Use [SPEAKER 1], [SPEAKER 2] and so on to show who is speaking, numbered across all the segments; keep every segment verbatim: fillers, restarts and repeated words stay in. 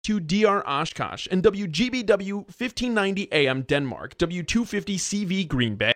[SPEAKER 1] to D R Oshkosh, and W G B W fifteen ninety A M Denmark, W two fifty C V Green Bay.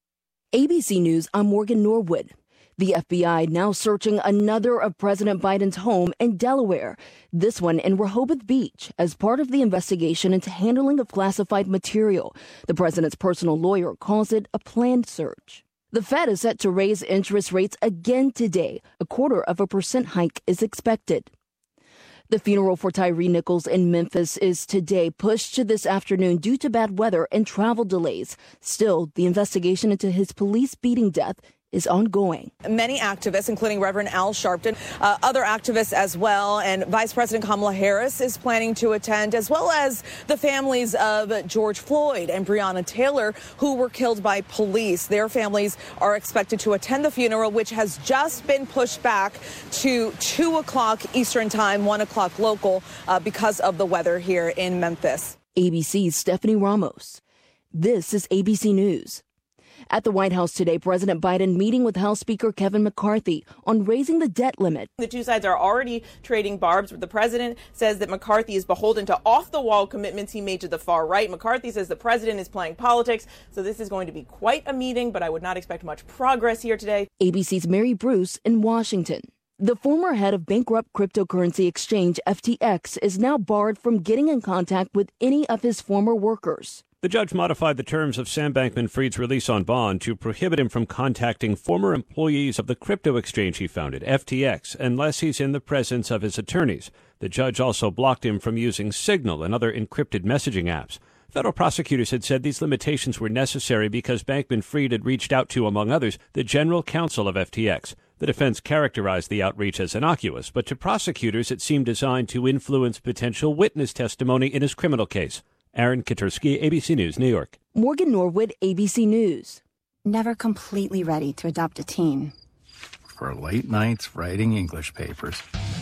[SPEAKER 2] A B C News, I'm Morgan Norwood. The F B I now searching another of President Biden's home in Delaware, this one in Rehoboth Beach, as part of the investigation into handling of classified material. The president's personal lawyer calls it a planned search. The Fed is set to raise interest rates again today. A quarter of a percent hike is expected. The funeral for Tyre Nichols in Memphis is today pushed to this afternoon due to bad weather and travel delays. Still, the investigation into his police beating death is ongoing.
[SPEAKER 3] Many activists, including Reverend Al Sharpton, uh, other activists as well, and Vice President Kamala Harris is planning to attend, as well as the families of George Floyd and Breonna Taylor, who were killed by police. Their families are expected to attend the funeral, which has just been pushed back to two o'clock Eastern time, one o'clock local, uh, because of the weather here in Memphis.
[SPEAKER 2] A B C's Stephanie Ramos. This is A B C News. At the White House today, President Biden meeting with House Speaker Kevin McCarthy on raising the debt limit.
[SPEAKER 4] The two sides are already trading barbs. The president says that McCarthy is beholden to off-the-wall commitments he made to the far right. McCarthy says the president is playing politics. So this is going to be quite a meeting, but I would not expect much progress here today.
[SPEAKER 2] A B C's Mary Bruce in Washington. The former head of bankrupt cryptocurrency exchange F T X is now barred from getting in contact with any of his former workers.
[SPEAKER 5] The judge modified the terms of Sam Bankman-Fried's release on bond to prohibit him from contacting former employees of the crypto exchange he founded, F T X, unless he's in the presence of his attorneys. The judge also blocked him from using Signal and other encrypted messaging apps. Federal prosecutors had said these limitations were necessary because Bankman-Fried had reached out to, among others, the general counsel of F T X. The defense characterized the outreach as innocuous, but to prosecutors it seemed designed to influence potential witness testimony in his criminal case. Aaron Katursky, A B C News, New York.
[SPEAKER 2] Morgan Norwood, A B C News.
[SPEAKER 6] Never completely ready to adopt a teen.
[SPEAKER 7] For late nights writing English papers.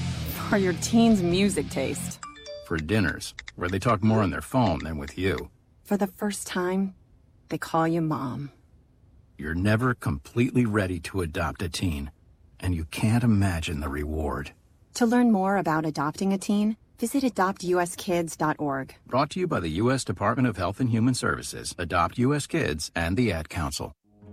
[SPEAKER 6] For your teen's music taste.
[SPEAKER 7] For dinners, where they talk more on their phone than with you.
[SPEAKER 6] For the first time, they call you mom.
[SPEAKER 7] You're never completely ready to adopt a teen, and you can't imagine the reward.
[SPEAKER 6] To learn more about adopting a teen, visit adopt u s kids dot org.
[SPEAKER 7] Brought to you by the U S Department of Health and Human Services, Adopt U S Kids, and the Ad Council.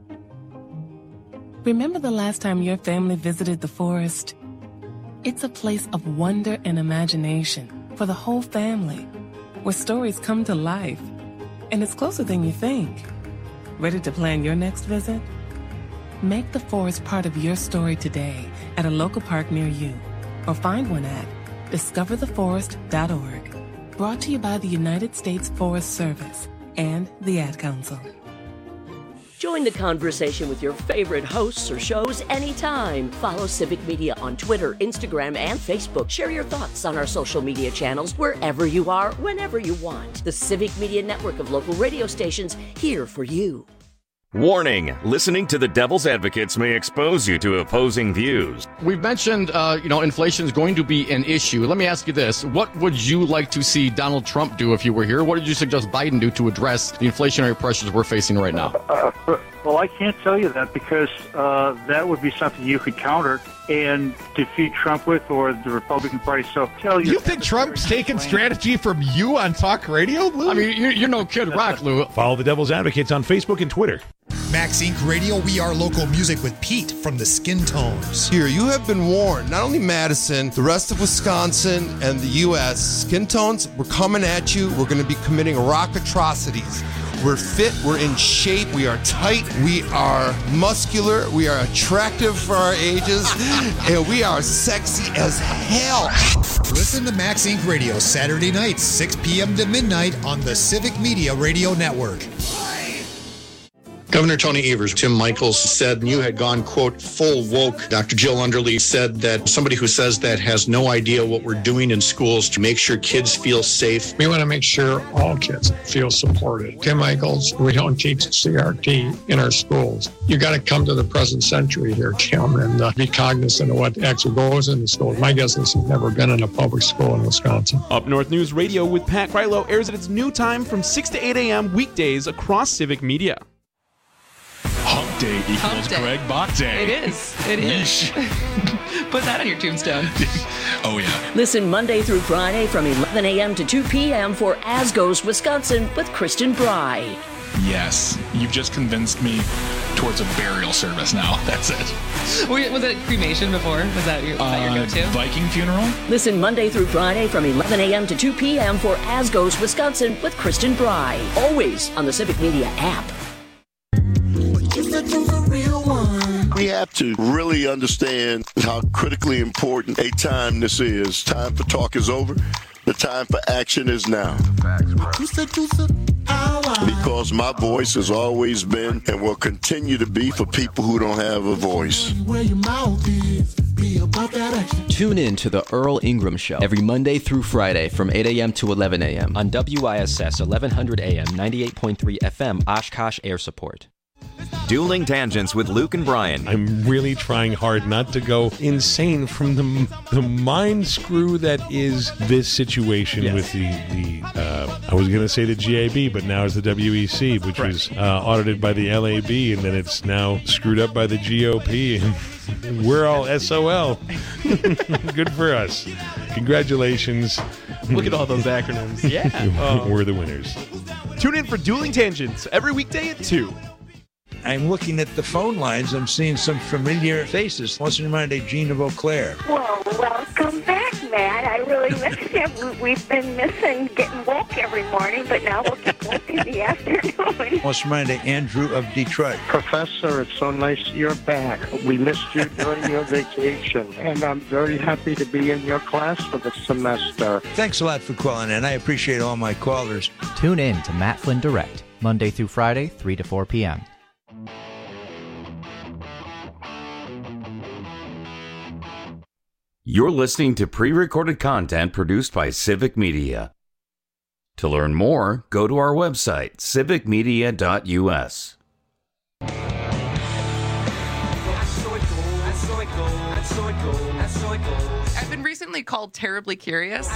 [SPEAKER 8] Remember the last time your family visited the forest? It's a place of wonder and imagination for the whole family, where stories come to life. And it's closer than you think. Ready to plan your next visit? Make the forest part of your story today at a local park near you, or find one at discover the forest dot org. Brought to you by the United States Forest Service and the Ad Council.
[SPEAKER 9] Join the conversation with your favorite hosts or shows anytime. Follow Civic Media on Twitter, Instagram, and Facebook. Share your thoughts on our social media channels wherever you are, whenever you want. The Civic Media network of local radio stations here for you.
[SPEAKER 10] Warning, listening to the Devil's Advocates may expose you to opposing views.
[SPEAKER 11] We've mentioned, uh, you know, inflation is going to be an issue. Let me ask you this. What would you like to see Donald Trump do if you were here? What did you suggest Biden do to address the inflationary pressures we're facing right now?
[SPEAKER 12] Uh, well, I can't tell you that because uh, that would be something you could counter and defeat Trump with, or the Republican Party. So tell you.
[SPEAKER 13] You think Trump's taking strategy from you on talk radio, Lou?
[SPEAKER 11] I mean, you're, you're no Kid Rock, Lou.
[SPEAKER 13] Follow the Devil's Advocates on Facebook and Twitter.
[SPEAKER 14] Max Incorporated. Radio, we are local music with Pete from the Skin Tones.
[SPEAKER 15] Here, you have been warned. Not only Madison, the rest of Wisconsin and the U S Skin Tones, we're coming at you. We're going to be committing rock atrocities. We're fit, we're in shape, we are tight, we are muscular, we are attractive for our ages, and we are sexy as hell.
[SPEAKER 14] Listen to Max Incorporated. Radio Saturday nights, six p.m. to midnight on the Civic Media Radio Network.
[SPEAKER 16] Governor Tony Evers, Tim Michaels said you had gone, quote, full woke. Doctor Jill Underly said that somebody who says that has no idea what we're doing in schools to make sure kids feel safe.
[SPEAKER 17] We want to make sure all kids feel supported. Tim Michaels, we don't teach C R T in our schools. You got to come to the present century here, Tim, and uh, be cognizant of what actually goes in the schools. My guess is he's never been in a public school in Wisconsin.
[SPEAKER 1] Up North News Radio with Pat Krylo airs at its new time from six to eight a.m. weekdays across Civic Media.
[SPEAKER 18] Hump Day equals
[SPEAKER 19] Hump day.
[SPEAKER 18] Greg Bach Day.
[SPEAKER 19] It is. It is.
[SPEAKER 18] Put that on your tombstone.
[SPEAKER 19] Oh, yeah.
[SPEAKER 9] Listen Monday through Friday from eleven a.m. to two p.m. for As Goes Wisconsin with Kristen Bry.
[SPEAKER 19] Yes. You've just convinced me towards a burial service now. That's it.
[SPEAKER 18] Was it cremation before? Was that your, was that your
[SPEAKER 19] Uh,
[SPEAKER 18] go-to?
[SPEAKER 19] Viking funeral?
[SPEAKER 9] Listen Monday through Friday from eleven a.m. to two p.m. for As Goes Wisconsin with Kristen Bry. Always on the Civic Media app.
[SPEAKER 20] We have to really understand how critically important a time this is. Time for talk is over. The time for action is now. Because my voice has always been and will continue to be for people who don't have a voice.
[SPEAKER 21] Tune in to the Earl Ingram Show every Monday through Friday from eight a.m. to eleven a.m. on W I S S eleven hundred A M ninety-eight point three F M Oshkosh Air Support.
[SPEAKER 10] Dueling Tangents with Luke and Brian.
[SPEAKER 22] I'm really trying hard not to go insane from the the mind screw that is this situation yes. with the, the uh, I was going to say the G A B, but now it's the W E C, which right. was uh, audited by the L A B, and then it's now screwed up by the G O P, and we're all S O L. Good for us. Congratulations.
[SPEAKER 1] Look at all those acronyms. Yeah.
[SPEAKER 22] Oh. We're the winners.
[SPEAKER 1] Tune in for Dueling Tangents every weekday at two.
[SPEAKER 23] I'm looking at the phone lines. I'm seeing some familiar faces. What's in mind of Gene of Eau Claire?
[SPEAKER 24] Well, welcome back, Matt. I really missed you. We've been missing getting woke every morning, but now we'll get woke in the afternoon.
[SPEAKER 23] What's in mind of Andrew of Detroit?
[SPEAKER 25] Professor, it's so nice you're back. We missed you during your vacation, and I'm very happy to be in your class for the semester.
[SPEAKER 23] Thanks a lot for calling in. I appreciate all my callers.
[SPEAKER 26] Tune in to Matt Flynn Direct, Monday through Friday, three to four p.m.
[SPEAKER 10] You're listening to pre-recorded content produced by Civic Media. To learn more, go to our website, civic media dot u s.
[SPEAKER 18] I've been recently called terribly curious.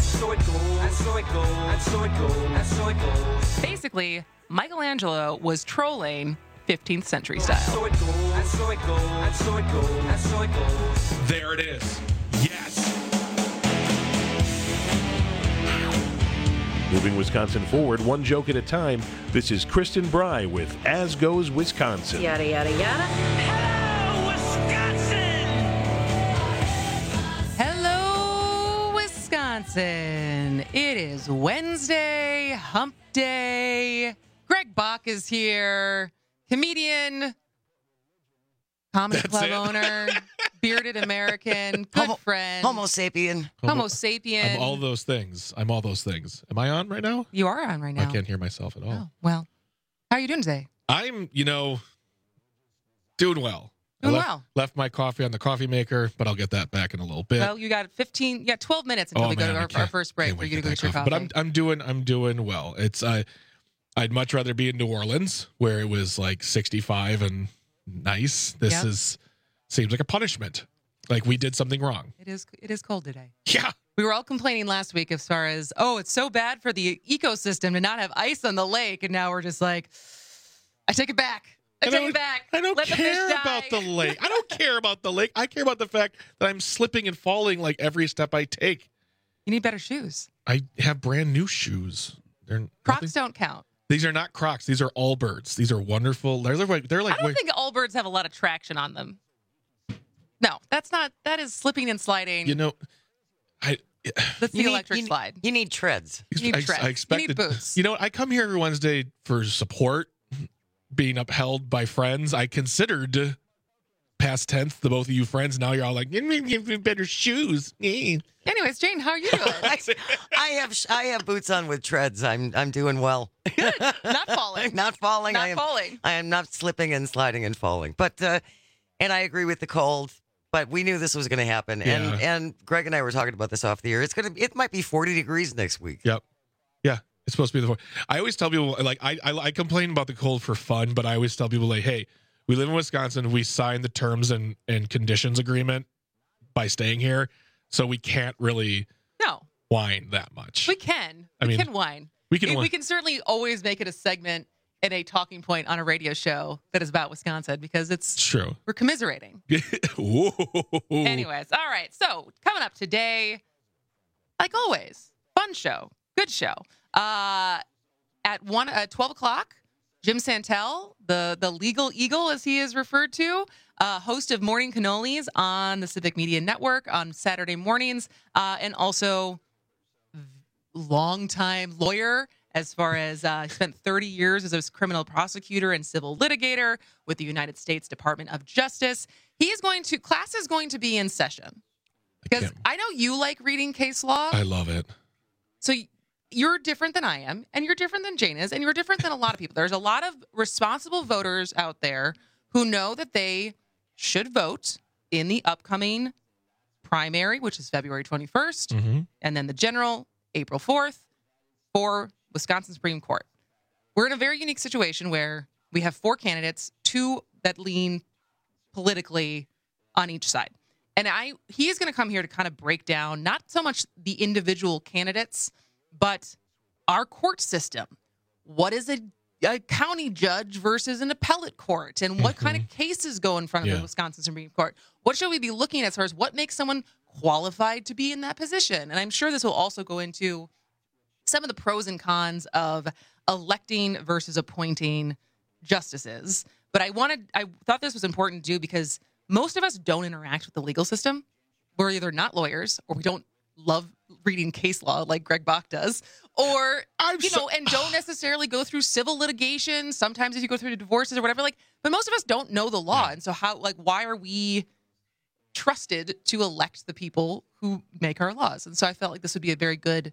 [SPEAKER 18] Basically, Michelangelo was trolling fifteenth century style.
[SPEAKER 13] There it is. Yes.
[SPEAKER 22] Moving Wisconsin forward, one joke at a time. This is Kristen Bry with As Goes Wisconsin.
[SPEAKER 9] Yada, yada, yada.
[SPEAKER 18] Hello, Wisconsin! Hello, Wisconsin. It is Wednesday, hump day. Greg Bach is here. Comedian, comedy
[SPEAKER 27] That's
[SPEAKER 18] club
[SPEAKER 27] it.
[SPEAKER 18] owner, bearded American, good
[SPEAKER 27] Homo,
[SPEAKER 18] friend.
[SPEAKER 27] Homo sapien.
[SPEAKER 18] Homo sapien.
[SPEAKER 13] I'm all those things. I'm all those things. Am I on right now?
[SPEAKER 18] You are on right now.
[SPEAKER 13] I can't hear myself at all.
[SPEAKER 18] Oh, well, how are you doing today?
[SPEAKER 13] I'm, you know, doing well.
[SPEAKER 18] Doing
[SPEAKER 13] I left,
[SPEAKER 18] well.
[SPEAKER 13] Left my coffee on the coffee maker, but I'll get that back in a little bit.
[SPEAKER 18] Well, you got fifteen, you got twelve minutes until
[SPEAKER 13] Oh,
[SPEAKER 18] we go
[SPEAKER 13] man,
[SPEAKER 18] to
[SPEAKER 13] I
[SPEAKER 18] our,
[SPEAKER 13] can't-
[SPEAKER 18] our first break for you to go get your coffee.
[SPEAKER 13] But I'm I'm doing I'm doing well. It's I I'd much rather be in New Orleans where it was like sixty-five and nice. This
[SPEAKER 18] Yep.
[SPEAKER 13] is seems like a punishment. Like we did something wrong.
[SPEAKER 18] It is it is cold today.
[SPEAKER 13] Yeah.
[SPEAKER 18] We were all complaining last week as far as, oh, it's so bad for the ecosystem to not have ice on the lake. And now we're just like, I take it back. I,
[SPEAKER 13] I
[SPEAKER 18] take
[SPEAKER 13] don't-
[SPEAKER 18] it back.
[SPEAKER 13] I don't
[SPEAKER 18] Let the fish
[SPEAKER 13] care
[SPEAKER 18] die.
[SPEAKER 13] about the lake. I don't care about the lake. I care about the fact that I'm slipping and falling like every step I take.
[SPEAKER 18] You need better shoes.
[SPEAKER 13] I have brand new shoes. They're
[SPEAKER 18] Crocs
[SPEAKER 13] nothing-
[SPEAKER 18] don't count.
[SPEAKER 13] These are not Crocs. These are Allbirds. These are wonderful. They're like they're like
[SPEAKER 18] I don't
[SPEAKER 13] way-
[SPEAKER 18] think Allbirds have a lot of traction on them. No, that's not, that is slipping and sliding.
[SPEAKER 13] you know, I
[SPEAKER 18] That's the
[SPEAKER 27] You need-
[SPEAKER 18] electric
[SPEAKER 27] you need-
[SPEAKER 18] slide.
[SPEAKER 27] You need treads.
[SPEAKER 18] You need
[SPEAKER 13] I,
[SPEAKER 18] treads.
[SPEAKER 13] I expected,
[SPEAKER 18] You need boots.
[SPEAKER 13] You know what? I come here every Wednesday for support, being upheld by friends. I considered past tense the both of you friends. Now you're all like, give me better shoes. Eh.
[SPEAKER 18] Anyways, Jane, how are you doing?
[SPEAKER 27] I, I have I have boots on with treads. I'm I'm doing well.
[SPEAKER 18] Not falling.
[SPEAKER 27] Not falling.
[SPEAKER 18] Not
[SPEAKER 27] I am,
[SPEAKER 18] falling.
[SPEAKER 27] I am not slipping and sliding and falling. But uh, and I agree with the cold. But we knew this was going to happen, and
[SPEAKER 13] Yeah.
[SPEAKER 27] and Greg and I were talking about this off the air. It's gonna it might be forty degrees next week.
[SPEAKER 13] Yep. Yeah. It's supposed to be the. I always tell people like I, I I complain about the cold for fun, but I always tell people like, hey, we live in Wisconsin. We signed the terms and and conditions agreement by staying here, so we can't really
[SPEAKER 18] No,
[SPEAKER 13] whine that much.
[SPEAKER 18] we can.
[SPEAKER 13] I
[SPEAKER 18] We
[SPEAKER 13] mean,
[SPEAKER 18] can whine.
[SPEAKER 13] we can
[SPEAKER 18] We,
[SPEAKER 13] whine.
[SPEAKER 18] we can certainly always make it a segment in a talking point on a radio show that is about Wisconsin because it's
[SPEAKER 13] true.
[SPEAKER 18] We're commiserating. Anyways, all right. So coming up today, like always, fun show, good show. Uh, at one, uh, twelve o'clock, Jim Santel, the the legal eagle as he is referred to, uh, host of Morning Cannolis on the Civic Media Network on Saturday mornings, uh, and also longtime lawyer. As far as uh, he spent thirty years as a criminal prosecutor and civil litigator with the United States Department of Justice. He is going to, class is going to be in session. Because I, I know you like reading case law.
[SPEAKER 13] I love it.
[SPEAKER 18] So you're different than I am, and you're different than Jane is, and you're different than a lot of people. There's a lot of responsible voters out there who know that they should vote in the upcoming primary, which is February twenty-first,
[SPEAKER 13] Mm-hmm.
[SPEAKER 18] and then the general, April fourth, for Wisconsin Supreme Court. We're in a very unique situation where we have four candidates, two that lean politically on each side. And I he is going to come here to kind of break down not so much the individual candidates, but our court system. What is a, a county judge versus an appellate court? And what mm-hmm. kind of cases go in front of
[SPEAKER 13] Yeah.
[SPEAKER 18] the Wisconsin Supreme Court? What should we be looking at as far as what makes someone qualified to be in that position? And I'm sure this will also go into some of the pros and cons of electing versus appointing justices. But I wanted, I thought this was important to do because most of us don't interact with the legal system. We're either not lawyers or we don't love reading case law like Greg Bach does, or,
[SPEAKER 13] I'm
[SPEAKER 18] you
[SPEAKER 13] so-
[SPEAKER 18] know, and don't necessarily go through civil litigation. Sometimes if you go through divorces or whatever, like, but most of us don't know the law. And so how, like, why are we trusted to elect the people who make our laws? And so I felt like this would be a very good,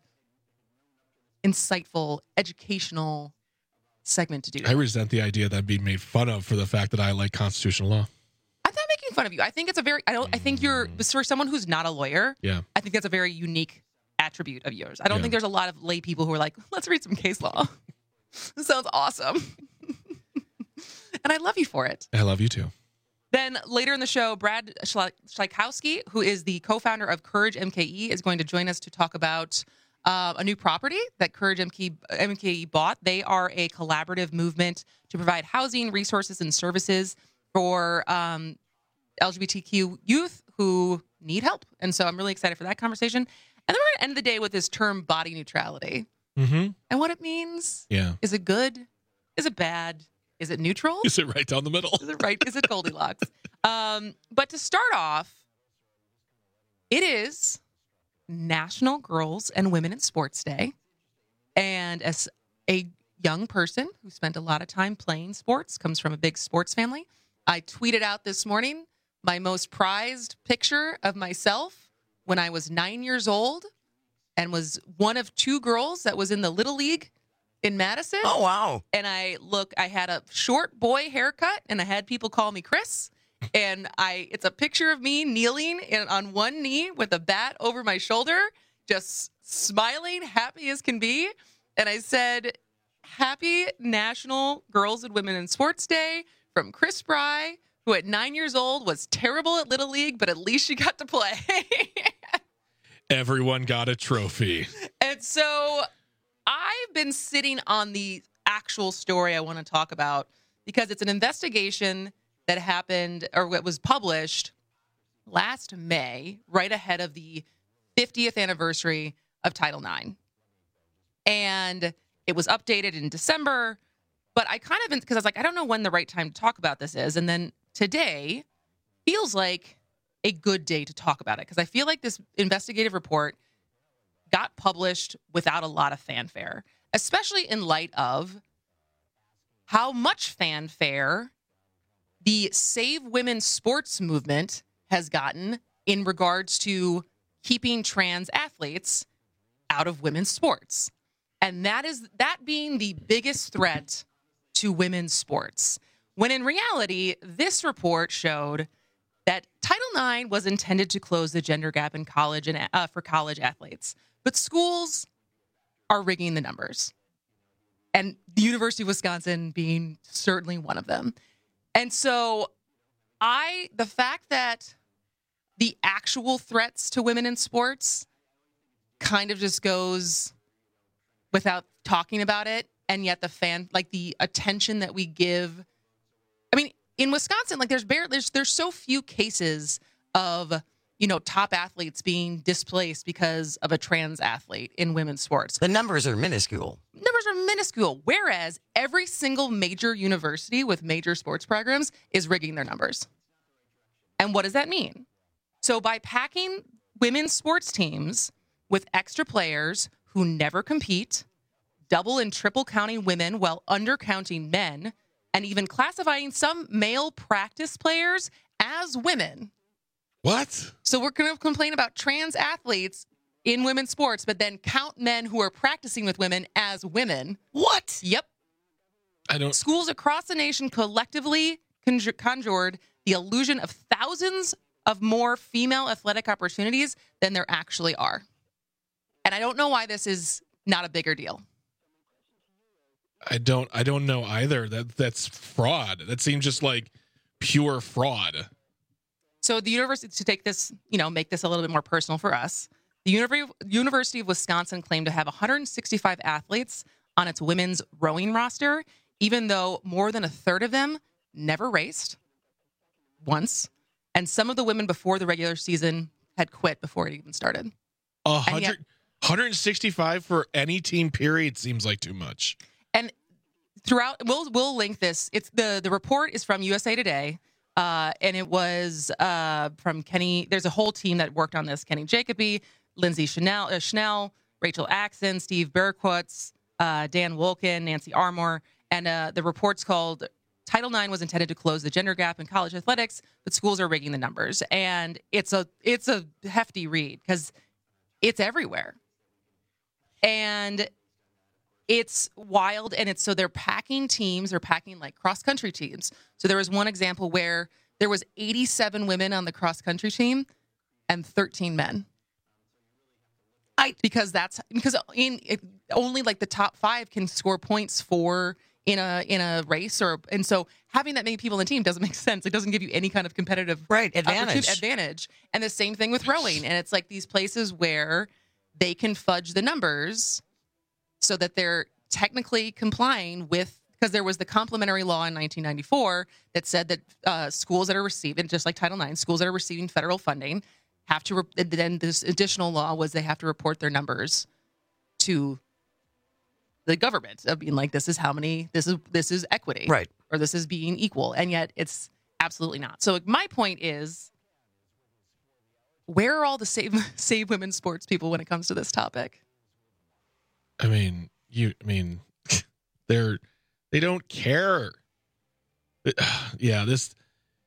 [SPEAKER 18] insightful, educational segment to do.
[SPEAKER 13] I resent the idea that I'm being made fun of for the fact that I like constitutional law.
[SPEAKER 18] I'm not making fun of you. I think it's a very, I don't, I think you're, for someone who's not a lawyer,
[SPEAKER 13] Yeah.
[SPEAKER 18] I think that's a very unique attribute of yours. I don't
[SPEAKER 13] Yeah.
[SPEAKER 18] think there's a lot of lay people who are like, let's read some case law. This sounds awesome. And I love you for it.
[SPEAKER 13] I love you too.
[SPEAKER 18] Then later in the show, Brad Schleikowski, who is the co-founder of Courage M K E, is going to join us to talk about uh, a new property that Courage M K E bought. They are a collaborative movement to provide housing, resources, and services for um, L G B T Q youth who need help. And so I'm really excited for that conversation. And then we're going to end the day with this term body neutrality
[SPEAKER 13] Mm-hmm.
[SPEAKER 18] and what it means.
[SPEAKER 13] Yeah.
[SPEAKER 18] Is it good? Is it bad? Is it neutral?
[SPEAKER 13] Is it right down the middle?
[SPEAKER 18] Is it right? Is it Goldilocks? um, but to start off, it is National Girls and Women in Sports Day. And as a young person who spent a lot of time playing sports, comes from a big sports family, I tweeted out this morning my most prized picture of myself when I was nine years old and was one of two girls that was in the Little League in Madison.
[SPEAKER 27] Oh, wow.
[SPEAKER 18] And I look, I had a short boy haircut and I had people call me Chris. And I, it's a picture of me kneeling in, on one knee with a bat over my shoulder, just smiling, happy as can be. And I said, Happy National Girls and Women in Sports Day from Chris Bry, who at nine years old was terrible at Little League, but at least she got to play.
[SPEAKER 13] Everyone got a trophy.
[SPEAKER 18] And so I've been sitting on the actual story I want to talk about because it's an investigation that happened or what was published last May, right ahead of the fiftieth anniversary of Title nine. And it was updated in December, but I kind of, because I was like, I don't know when the right time to talk about this is. And then today feels like a good day to talk about it because I feel like this investigative report got published without a lot of fanfare, especially in light of how much fanfare the Save Women Sports movement has gotten in regards to keeping trans athletes out of women's sports. And that is that being the biggest threat to women's sports. When in reality, this report showed that Title nine was intended to close the gender gap in college and uh, for college athletes. But schools are rigging the numbers. And the University of Wisconsin being certainly one of them. And so I, the fact that the actual threats to women in sports kind of just goes without talking about it and yet the fan, like the attention that we give. I mean, in Wisconsin, like there's bare, there's there's so few cases of, you know, top athletes being displaced because of a trans athlete in women's sports.
[SPEAKER 27] The numbers are minuscule.
[SPEAKER 18] Numbers are minuscule. Whereas every single major university with major sports programs is rigging their numbers. And what does that mean? So by packing women's sports teams with extra players who never compete, double and triple counting women while undercounting men, and even classifying some male practice players as women.
[SPEAKER 13] What?
[SPEAKER 18] So we're going to complain about trans athletes in women's sports, but then count men who are practicing with women as women.
[SPEAKER 27] What?
[SPEAKER 18] Yep.
[SPEAKER 13] I don't.
[SPEAKER 18] Schools across the nation collectively conjur- conjured the illusion of thousands of more female athletic opportunities than there actually are. And I don't know why this is not a bigger deal.
[SPEAKER 13] I don't. I don't know either. That that's fraud. That seems just like pure fraud.
[SPEAKER 18] So the university, to take this, you know, make this a little bit more personal for us, the Univ- University of Wisconsin claimed to have one hundred sixty-five athletes on its women's rowing roster, even though more than a third of them never raced once. And some of the women before the regular season had quit before it even started.
[SPEAKER 13] one hundred, one hundred sixty-five for any team period seems like too much.
[SPEAKER 18] And throughout, we'll we'll link this. It's the the report is from U S A Today. Uh, and it was uh, from Kenny. There's a whole team that worked on this. Kenny Jacoby, Lindsay Schnell, uh, Schnell Rachel Axon, Steve Berkowitz, uh, Dan Wolkin, Nancy Armour. And uh, the report's called Title nine was intended to close the gender gap in college athletics, but schools are rigging the numbers. And it's a it's a hefty read because it's everywhere. And it's wild, and it's so they're packing teams. They're packing like cross-country teams. So there was one example where there was eighty-seven women on the cross-country team and thirteen men. I because that's because in it, only like the top five can score points for in a in a race, or and so having that many people in the team doesn't make sense. It doesn't give you any kind of competitive
[SPEAKER 27] right advantage.
[SPEAKER 18] Advantage, and the same thing with rowing. And it's like these places where they can fudge the numbers so that they're technically complying with, because there was the complementary law in nineteen ninety-four that said that uh, schools that are receiving, just like Title nine, schools that are receiving federal funding have to, re- then this additional law was they have to report their numbers to the government of being like, this is how many, this is, this is equity.
[SPEAKER 27] Right.
[SPEAKER 18] Or this is being equal. And yet it's absolutely not. So my point is, where are all the save, save women's sports people when it comes to this topic?
[SPEAKER 13] I mean, you. I mean, they're they don't care. Yeah, this.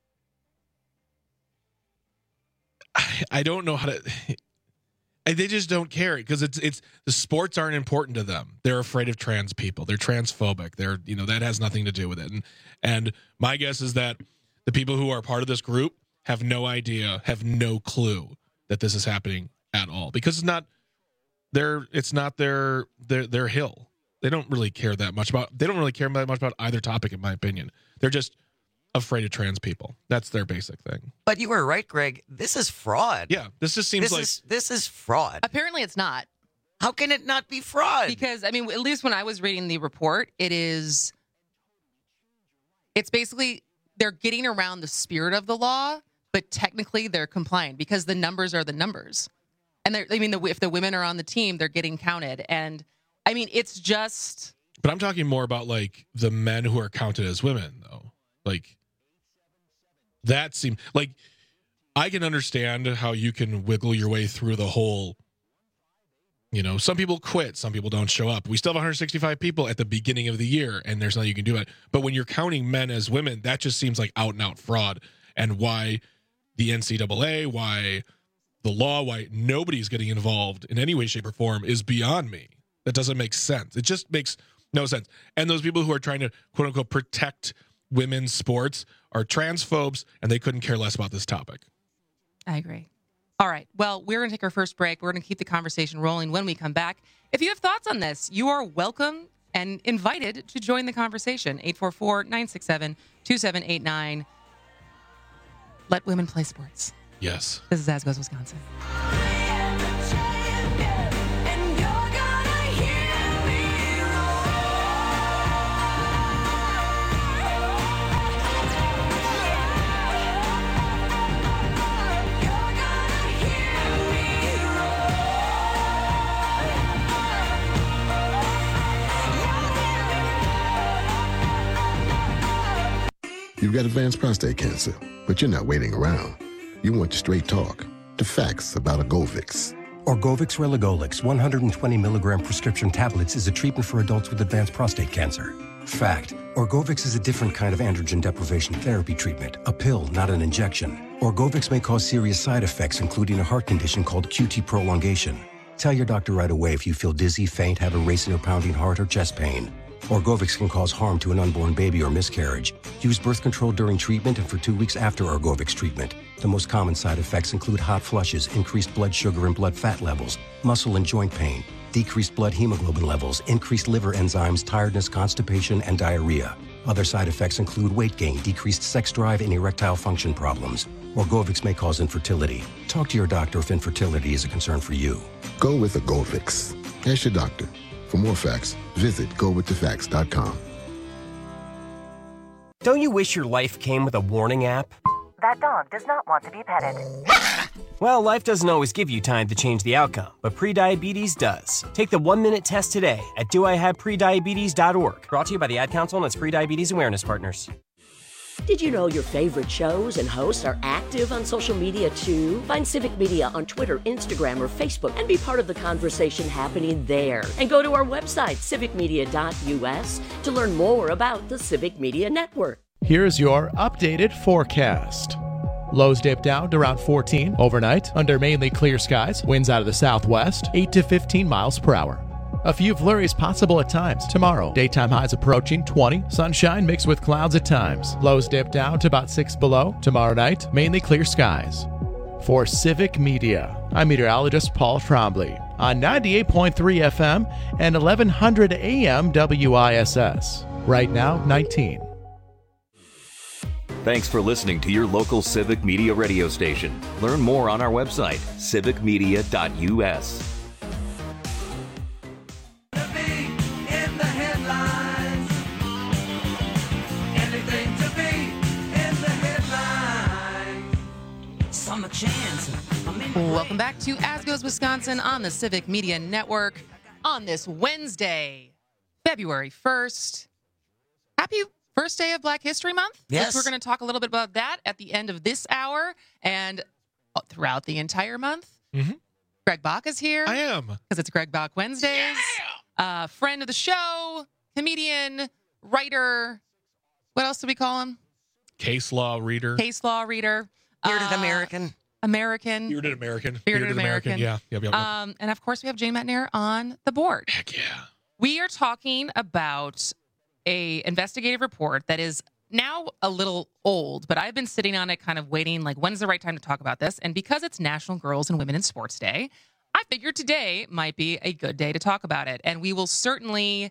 [SPEAKER 13] I, I don't know how to. They just don't care because it's it's the sports aren't important to them. They're afraid of trans people. They're transphobic. They're you know that has nothing to do with it. And and my guess is that the people who are part of this group have no idea, have no clue that this is happening at all because it's not. They're it's not their their their hill. They don't really care that much about. They don't really care that much about either topic, in my opinion. They're just afraid of trans people. That's their basic thing.
[SPEAKER 27] But you were right, Greg. This is fraud.
[SPEAKER 13] Yeah, this just seems
[SPEAKER 27] this
[SPEAKER 13] like
[SPEAKER 27] is, this is fraud.
[SPEAKER 18] Apparently, it's not.
[SPEAKER 27] How can it not be fraud?
[SPEAKER 18] Because I mean, at least when I was reading the report, it is. It's basically they're getting around the spirit of the law, but technically they're compliant because the numbers are the numbers. And I mean, the, if the women are on the team, they're getting counted. And I mean, it's just.
[SPEAKER 13] But I'm talking more about like the men who are counted as women, though. Like that seems like I can understand how you can wiggle your way through the whole. You know, some people quit, some people don't show up. We still have one hundred sixty-five people at the beginning of the year, and there's nothing you can do about it. But when you're counting men as women, that just seems like out and out fraud. And why the N C double A, why. The law, why nobody's getting involved in any way, shape, or form is beyond me. That doesn't make sense. It just makes no sense. And those people who are trying to, quote unquote, protect women's sports are transphobes, and they couldn't care less about this topic.
[SPEAKER 18] I agree. All right. Well, we're going to take our first break. We're going to keep the conversation rolling when we come back. If you have thoughts on this, you are welcome and invited to join the conversation. eight four four, nine six seven, two seven eight nine. Let women play sports.
[SPEAKER 13] Yes.
[SPEAKER 18] This is As Goes Wisconsin.
[SPEAKER 2] You've got advanced prostate cancer, but you're not waiting around. You want straight talk, the facts about Orgovyx.
[SPEAKER 3] Orgovyx Relagolix one hundred twenty milligram prescription tablets is a treatment for adults with advanced prostate cancer. Fact: Orgovyx is a different kind of androgen deprivation therapy treatment, a pill, not an injection. Orgovyx may cause serious side effects, including a heart condition called Q T prolongation. Tell your doctor right away if you feel dizzy, faint, have a racing or pounding heart, or chest pain. Orgovyx can cause harm to an unborn baby or miscarriage. Use birth control during treatment and for two weeks after Orgovyx treatment. The most common side effects include hot flushes, increased blood sugar and blood fat levels, muscle and joint pain, decreased blood hemoglobin levels, increased liver enzymes, tiredness, constipation, and diarrhea. Other side effects include weight gain, decreased sex drive, and erectile function problems. Orgovyx may cause infertility. Talk to your doctor if infertility is a concern for you.
[SPEAKER 2] Go with Orgovyx. Ask your doctor. For more facts, visit go with the facts dot com.
[SPEAKER 4] Don't you wish your life came with a warning app?
[SPEAKER 5] That dog does not want to be petted.
[SPEAKER 4] Well, life doesn't always give you time to change the outcome, but prediabetes does. Take the one-minute test today at do I have prediabetes dot org. Brought to you by the Ad Council and its Prediabetes Awareness Partners.
[SPEAKER 9] Did you know your favorite shows and hosts are active on social media too? Find Civic Media on Twitter, Instagram, or Facebook and be part of the conversation happening there. And go to our website, civic media dot u s, to learn more about the Civic Media Network.
[SPEAKER 6] Here's your updated forecast. Lows dip down to around fourteen overnight under mainly clear skies. Winds out of the southwest, eight to fifteen miles per hour. A few flurries possible at times. Tomorrow, daytime highs approaching twenty. Sunshine mixed with clouds at times. Lows dip down to about six below. Tomorrow night, mainly clear skies. For Civic Media, I'm meteorologist Paul Trombley on ninety-eight point three F M and eleven hundred A M W I S S. Right now, nineteen.
[SPEAKER 10] Thanks for listening to your local Civic Media radio station. Learn more on our website, civic media dot u s.
[SPEAKER 18] Welcome back to As Goes Wisconsin on the Civic Media Network on this Wednesday, February first. Happy first day of Black History Month.
[SPEAKER 27] Yes.
[SPEAKER 18] We're going to talk a little bit about that at the end of this hour and throughout the entire month.
[SPEAKER 13] Mm-hmm.
[SPEAKER 18] Greg Bach is here.
[SPEAKER 13] I am.
[SPEAKER 18] Because it's Greg Bach Wednesdays. Yeah. Uh, friend of the show, comedian, writer. What else do we call him?
[SPEAKER 13] Case law reader.
[SPEAKER 18] Case law reader.
[SPEAKER 27] Bearded
[SPEAKER 18] uh,
[SPEAKER 27] American.
[SPEAKER 18] American.
[SPEAKER 13] Bearded American.
[SPEAKER 18] Bearded,
[SPEAKER 13] Bearded
[SPEAKER 18] American.
[SPEAKER 13] American. Yeah. Yep, yep, yep.
[SPEAKER 18] Um, and of course, we have Jay Metnier on the board.
[SPEAKER 13] Heck yeah.
[SPEAKER 18] We are talking about a investigative report that is now a little old, but I've been sitting on it kind of waiting, like, when's the right time to talk about this? And because it's National Girls and Women in Sports Day, I figured today might be a good day to talk about it. And we will certainly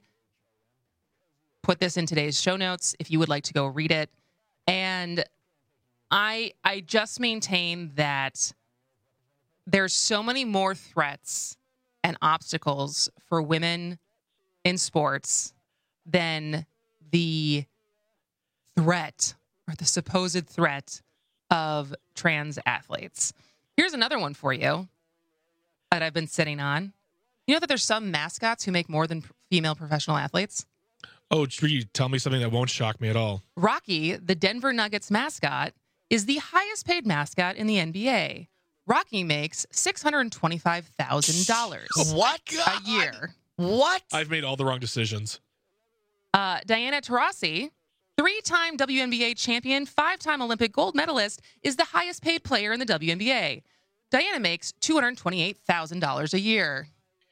[SPEAKER 18] put this in today's show notes if you would like to go read it. And I I just maintain that there's so many more threats and obstacles for women in sports than the threat or the supposed threat of trans athletes. Here's another one for you that I've been sitting on. You know that there's some mascots who make more than female professional athletes?
[SPEAKER 13] Oh, you tell me something that won't shock me at all.
[SPEAKER 18] Rocky, the Denver Nuggets mascot, is the highest paid mascot in the N B A. Rocky makes six hundred twenty-five thousand dollars
[SPEAKER 27] What?
[SPEAKER 18] a year.
[SPEAKER 27] What?
[SPEAKER 13] I've made all the wrong decisions.
[SPEAKER 18] Uh, Diana Taurasi, three-time W N B A champion, five-time Olympic gold medalist, is the highest paid player in the W N B A. Diana makes two hundred twenty-eight thousand dollars a year.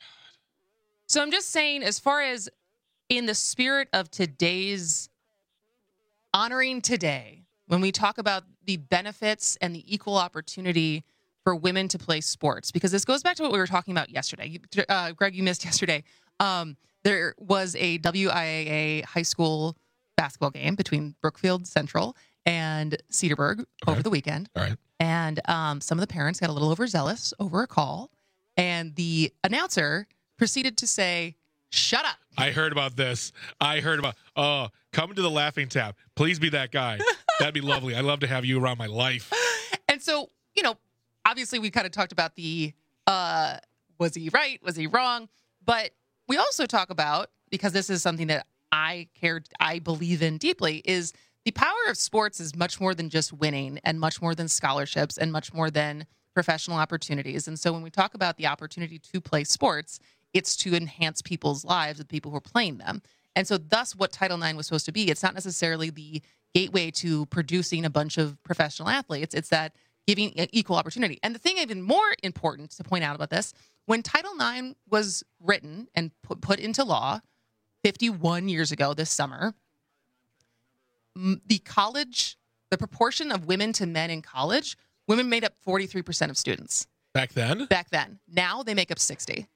[SPEAKER 18] So I'm just saying, as far as in the spirit of today's honoring today, when we talk about the benefits and the equal opportunity for women to play sports, because this goes back to what we were talking about yesterday. Uh, Greg, you missed yesterday. Um, there was a W I A A high school basketball game between Brookfield Central and Cedarburg okay. over the weekend.
[SPEAKER 13] All right.
[SPEAKER 18] And um, some of the parents got a little overzealous over a call, and the announcer proceeded to say, "Shut up."
[SPEAKER 13] I heard about this. I heard about, oh, come to the laughing tap. Please be that guy. That'd be lovely. I'd love to have you around my life.
[SPEAKER 18] And so, you know, obviously we kind of talked about the, uh, was he right? Was he wrong? But we also talk about, because this is something that I cared, I believe in deeply, is the power of sports is much more than just winning and much more than scholarships and much more than professional opportunities. And so when we talk about the opportunity to play sports, it's to enhance people's lives, the people who are playing them. And so thus what Title nine was supposed to be. It's not necessarily the gateway to producing a bunch of professional athletes. It's that giving equal opportunity. And the thing even more important to point out about this, when Title nine was written and put, put into law fifty-one years ago this summer, the college, the proportion of women to men in college, women made up forty-three percent of students.
[SPEAKER 13] Back then?
[SPEAKER 18] Back then. Now they make up sixty.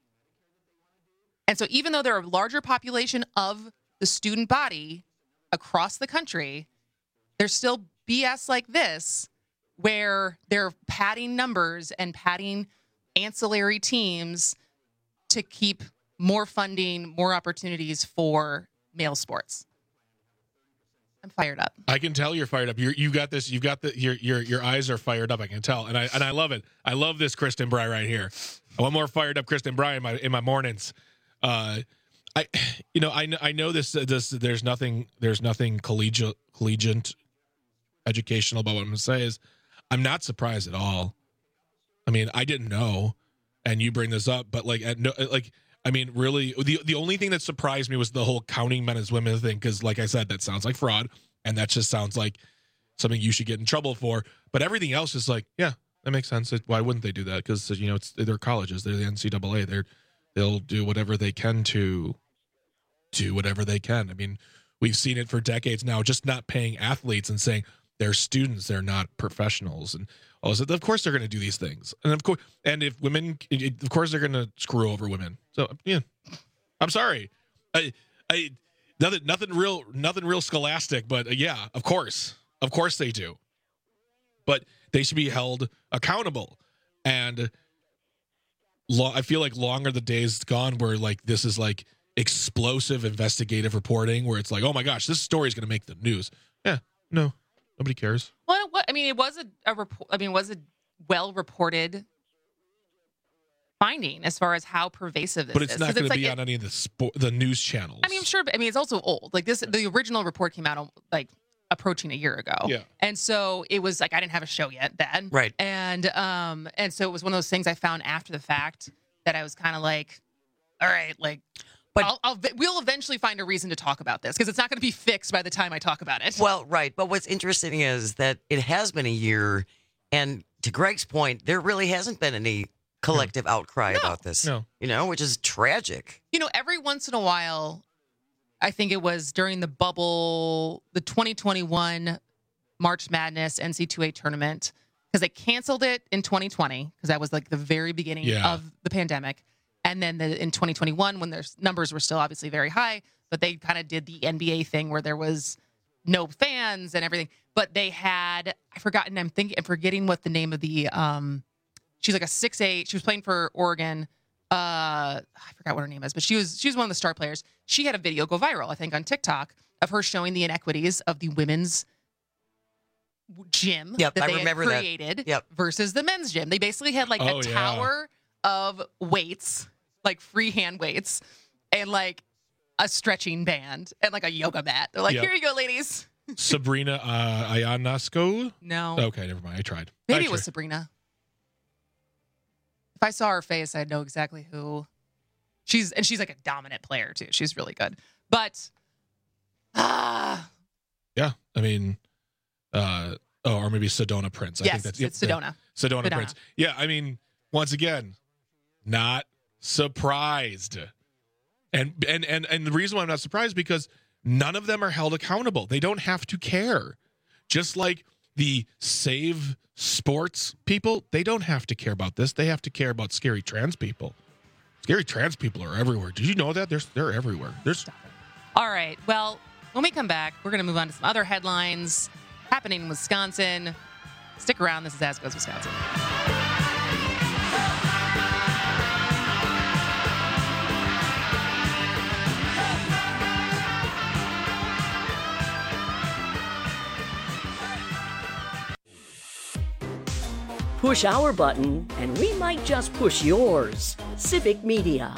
[SPEAKER 18] And so even though there are a larger population of the student body across the country, there's still B S like this where they're padding numbers and padding ancillary teams to keep more funding, more opportunities for male sports. I'm fired up.
[SPEAKER 13] I can tell you're fired up. You you got this. You've got the your your your eyes are fired up. I can tell, and I and I love it. I love this Kristen Bry right here. I want more fired up Kristen Bry in my in my mornings. Uh, I you know I know I know this this there's nothing there's nothing collegiate collegiate educational about what I'm gonna say is I'm not surprised at all. I mean I didn't know, and you bring this up, but like at no like. I mean, really, the the only thing that surprised me was the whole counting men as women thing, because, like I said, that sounds like fraud, and that just sounds like something you should get in trouble for. But everything else is like, yeah, that makes sense. Why wouldn't they do that? Because, you know, it's they're colleges, they're the N C double A, they're they'll do whatever they can to do whatever they can. I mean, we've seen it for decades now, just not paying athletes and saying they're students, they're not professionals, and all this. Of course, they're going to do these things, and of course, and if women, of course, they're going to screw over women. So yeah, I'm sorry, I, I, nothing, nothing real, nothing real scholastic, but uh, yeah, of course, of course they do, but they should be held accountable. And lo- I feel like longer the days gone where like this is like explosive investigative reporting, where it's like, oh my gosh, this story is going to make the news. Yeah, no. Nobody cares.
[SPEAKER 18] Well, what, I mean, it was a, a report. I mean, it was a well-reported finding as far as how pervasive this is.
[SPEAKER 13] But it's
[SPEAKER 18] is.
[SPEAKER 13] not going to
[SPEAKER 18] like
[SPEAKER 13] be
[SPEAKER 18] it,
[SPEAKER 13] on any of the spo- the news channels.
[SPEAKER 18] I mean, I'm sure. But, I mean, it's also old. Like this, the original report came out like approaching a year ago.
[SPEAKER 13] Yeah.
[SPEAKER 18] And so it was like I didn't have a show yet then.
[SPEAKER 27] Right.
[SPEAKER 18] And um, and so it was one of those things I found after the fact that I was kind of like, all right, like. But I'll, I'll, we'll eventually find a reason to talk about this because it's not going to be fixed by the time I talk about it.
[SPEAKER 27] Well, right. But what's interesting is that it has been a year. And to Greg's point, there really hasn't been any collective no. outcry
[SPEAKER 18] no.
[SPEAKER 27] about this,
[SPEAKER 13] no.
[SPEAKER 27] you know, which is tragic.
[SPEAKER 18] You know, every once in a while, I think it was during the bubble, the twenty twenty-one March Madness N C double A tournament, because they canceled it in twenty twenty because that was like the very beginning
[SPEAKER 13] yeah.
[SPEAKER 18] of the pandemic. And then the, in twenty twenty-one, when their numbers were still obviously very high, but they kind of did the N B A thing where there was no fans and everything. But they had, I forgotten, I'm thinking, I'm forgetting what the name of the, um, she's like a six eight. She was playing for Oregon. Uh, I forgot what her name is, but she was, she was one of the star players. She had a video go viral, I think, on TikTok of her showing the inequities of the women's gym
[SPEAKER 27] yep,
[SPEAKER 18] that
[SPEAKER 27] I
[SPEAKER 18] they
[SPEAKER 27] remember
[SPEAKER 18] had created
[SPEAKER 27] that. Yep.
[SPEAKER 18] versus the men's gym. They basically had like
[SPEAKER 13] oh,
[SPEAKER 18] a
[SPEAKER 13] yeah.
[SPEAKER 18] tower of weights, like free hand weights, and like a stretching band and like a yoga mat. They're like,
[SPEAKER 13] yep.
[SPEAKER 18] here you go, ladies.
[SPEAKER 13] Sabrina uh, Ionescu?
[SPEAKER 18] No.
[SPEAKER 13] Okay, never mind. I tried.
[SPEAKER 18] Maybe
[SPEAKER 13] I
[SPEAKER 18] it was
[SPEAKER 13] tried.
[SPEAKER 18] Sabrina. If I saw her face, I'd know exactly who. She's and she's like a dominant player too. She's really good. But ah,
[SPEAKER 13] yeah, I mean, uh, oh, or maybe Sedona Prince. I
[SPEAKER 18] yes,
[SPEAKER 13] think that's
[SPEAKER 18] it's
[SPEAKER 13] yep,
[SPEAKER 18] Sedona.
[SPEAKER 13] Sedona.
[SPEAKER 18] Sedona
[SPEAKER 13] Prince. Yeah, I mean, once again, not surprised. And and and and the reason why I'm not surprised because none of them are held accountable. They don't have to care. Just like the Save Sports people, they don't have to care about this. They have to care about scary trans people. Scary trans people are everywhere. Did you know that? They're they're everywhere. There's
[SPEAKER 18] All right. Well, when we come back, we're going to move on to some other headlines happening in Wisconsin. Stick around. This is As Goes Wisconsin.
[SPEAKER 9] Push our button, and we might just push yours. Civic Media.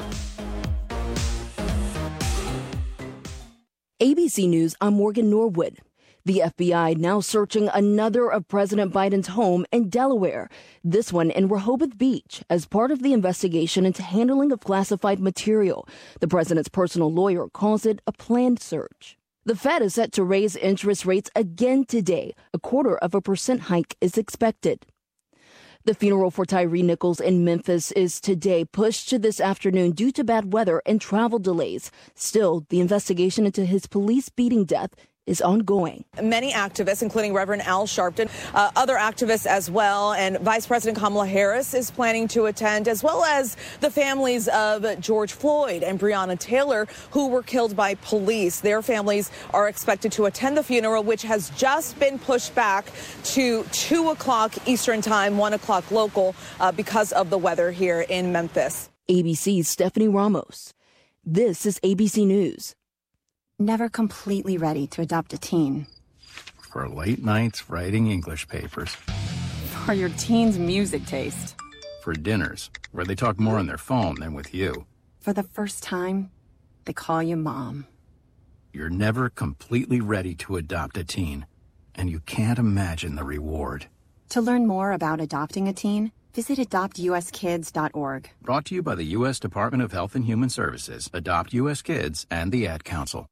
[SPEAKER 7] A B C News, I'm Morgan Norwood. The F B I now searching another of President Biden's home in Delaware, this one in Rehoboth Beach, as part of the investigation into handling of classified material. The president's personal lawyer calls it a planned search. The Fed is set to raise interest rates again today. A quarter of a percent hike is expected. The funeral for Tyree Nichols in Memphis is today pushed to this afternoon due to bad weather and travel delays. Still, the investigation into his police beating death is ongoing.
[SPEAKER 8] Many activists, including Reverend Al Sharpton, uh, other activists as well, and Vice President Kamala Harris is planning to attend, as well as the families of George Floyd and Breonna Taylor, who were killed by police. Their families are expected to attend the funeral, which has just been pushed back to two o'clock Eastern time, one o'clock local, uh, because of the weather here in Memphis.
[SPEAKER 7] A B C's Stephanie Ramos. This is A B C News.
[SPEAKER 11] Never completely ready to adopt a teen.
[SPEAKER 12] For late nights writing English papers.
[SPEAKER 11] For your teen's music taste.
[SPEAKER 12] For dinners, where they talk more on their phone than with you.
[SPEAKER 11] For the first time, they call you mom.
[SPEAKER 12] You're never completely ready to adopt a teen, and you can't imagine the reward.
[SPEAKER 11] To learn more about adopting a teen, visit adopt u s kids dot org.
[SPEAKER 12] Brought to you by the U S Department of Health and Human Services, Adopt U S Kids, and the Ad Council.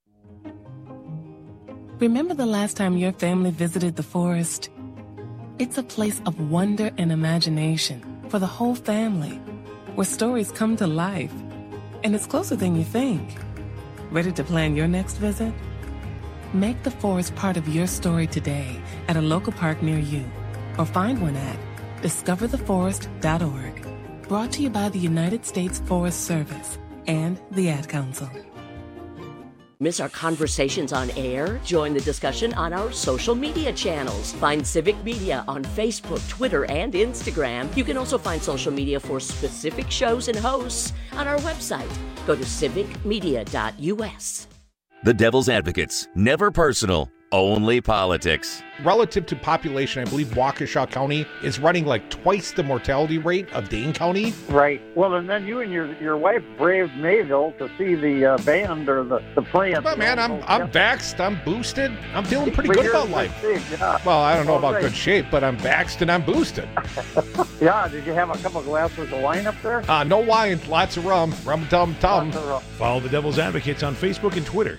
[SPEAKER 14] Remember the last time your family visited the forest? It's a place of wonder and imagination for the whole family, where stories come to life. And it's closer than you think. Ready to plan your next visit? Make the forest part of your story today at a local park near you, or find one at discover the forest dot org. Brought to you by the United States Forest Service and the Ad Council.
[SPEAKER 9] Miss our conversations on air? Join the discussion on our social media channels. Find Civic Media on Facebook, Twitter, and Instagram. You can also find social media for specific shows and hosts on our website. Go to civic media dot u s.
[SPEAKER 10] The Devil's Advocates. Never personal, only politics.
[SPEAKER 15] Relative to population, I believe Waukesha County is running like twice the mortality rate of Dane County.
[SPEAKER 25] Right. Well, and then you and your your wife braved Mayville to see the uh, band or the, the plant.
[SPEAKER 15] But man, I'm I'm vaxxed, I'm boosted, I'm feeling pretty
[SPEAKER 25] But
[SPEAKER 15] good
[SPEAKER 25] you're
[SPEAKER 15] about
[SPEAKER 25] in
[SPEAKER 15] life.
[SPEAKER 25] good shape, yeah.
[SPEAKER 15] Well, I don't know
[SPEAKER 25] All
[SPEAKER 15] about
[SPEAKER 25] right.
[SPEAKER 15] good shape, but I'm vaxxed and I'm boosted.
[SPEAKER 25] Yeah, did you have a couple glasses of wine up there?
[SPEAKER 15] Uh, no wine, lots of rum, rum tum tum.
[SPEAKER 22] Follow the Devil's Advocates on Facebook and Twitter.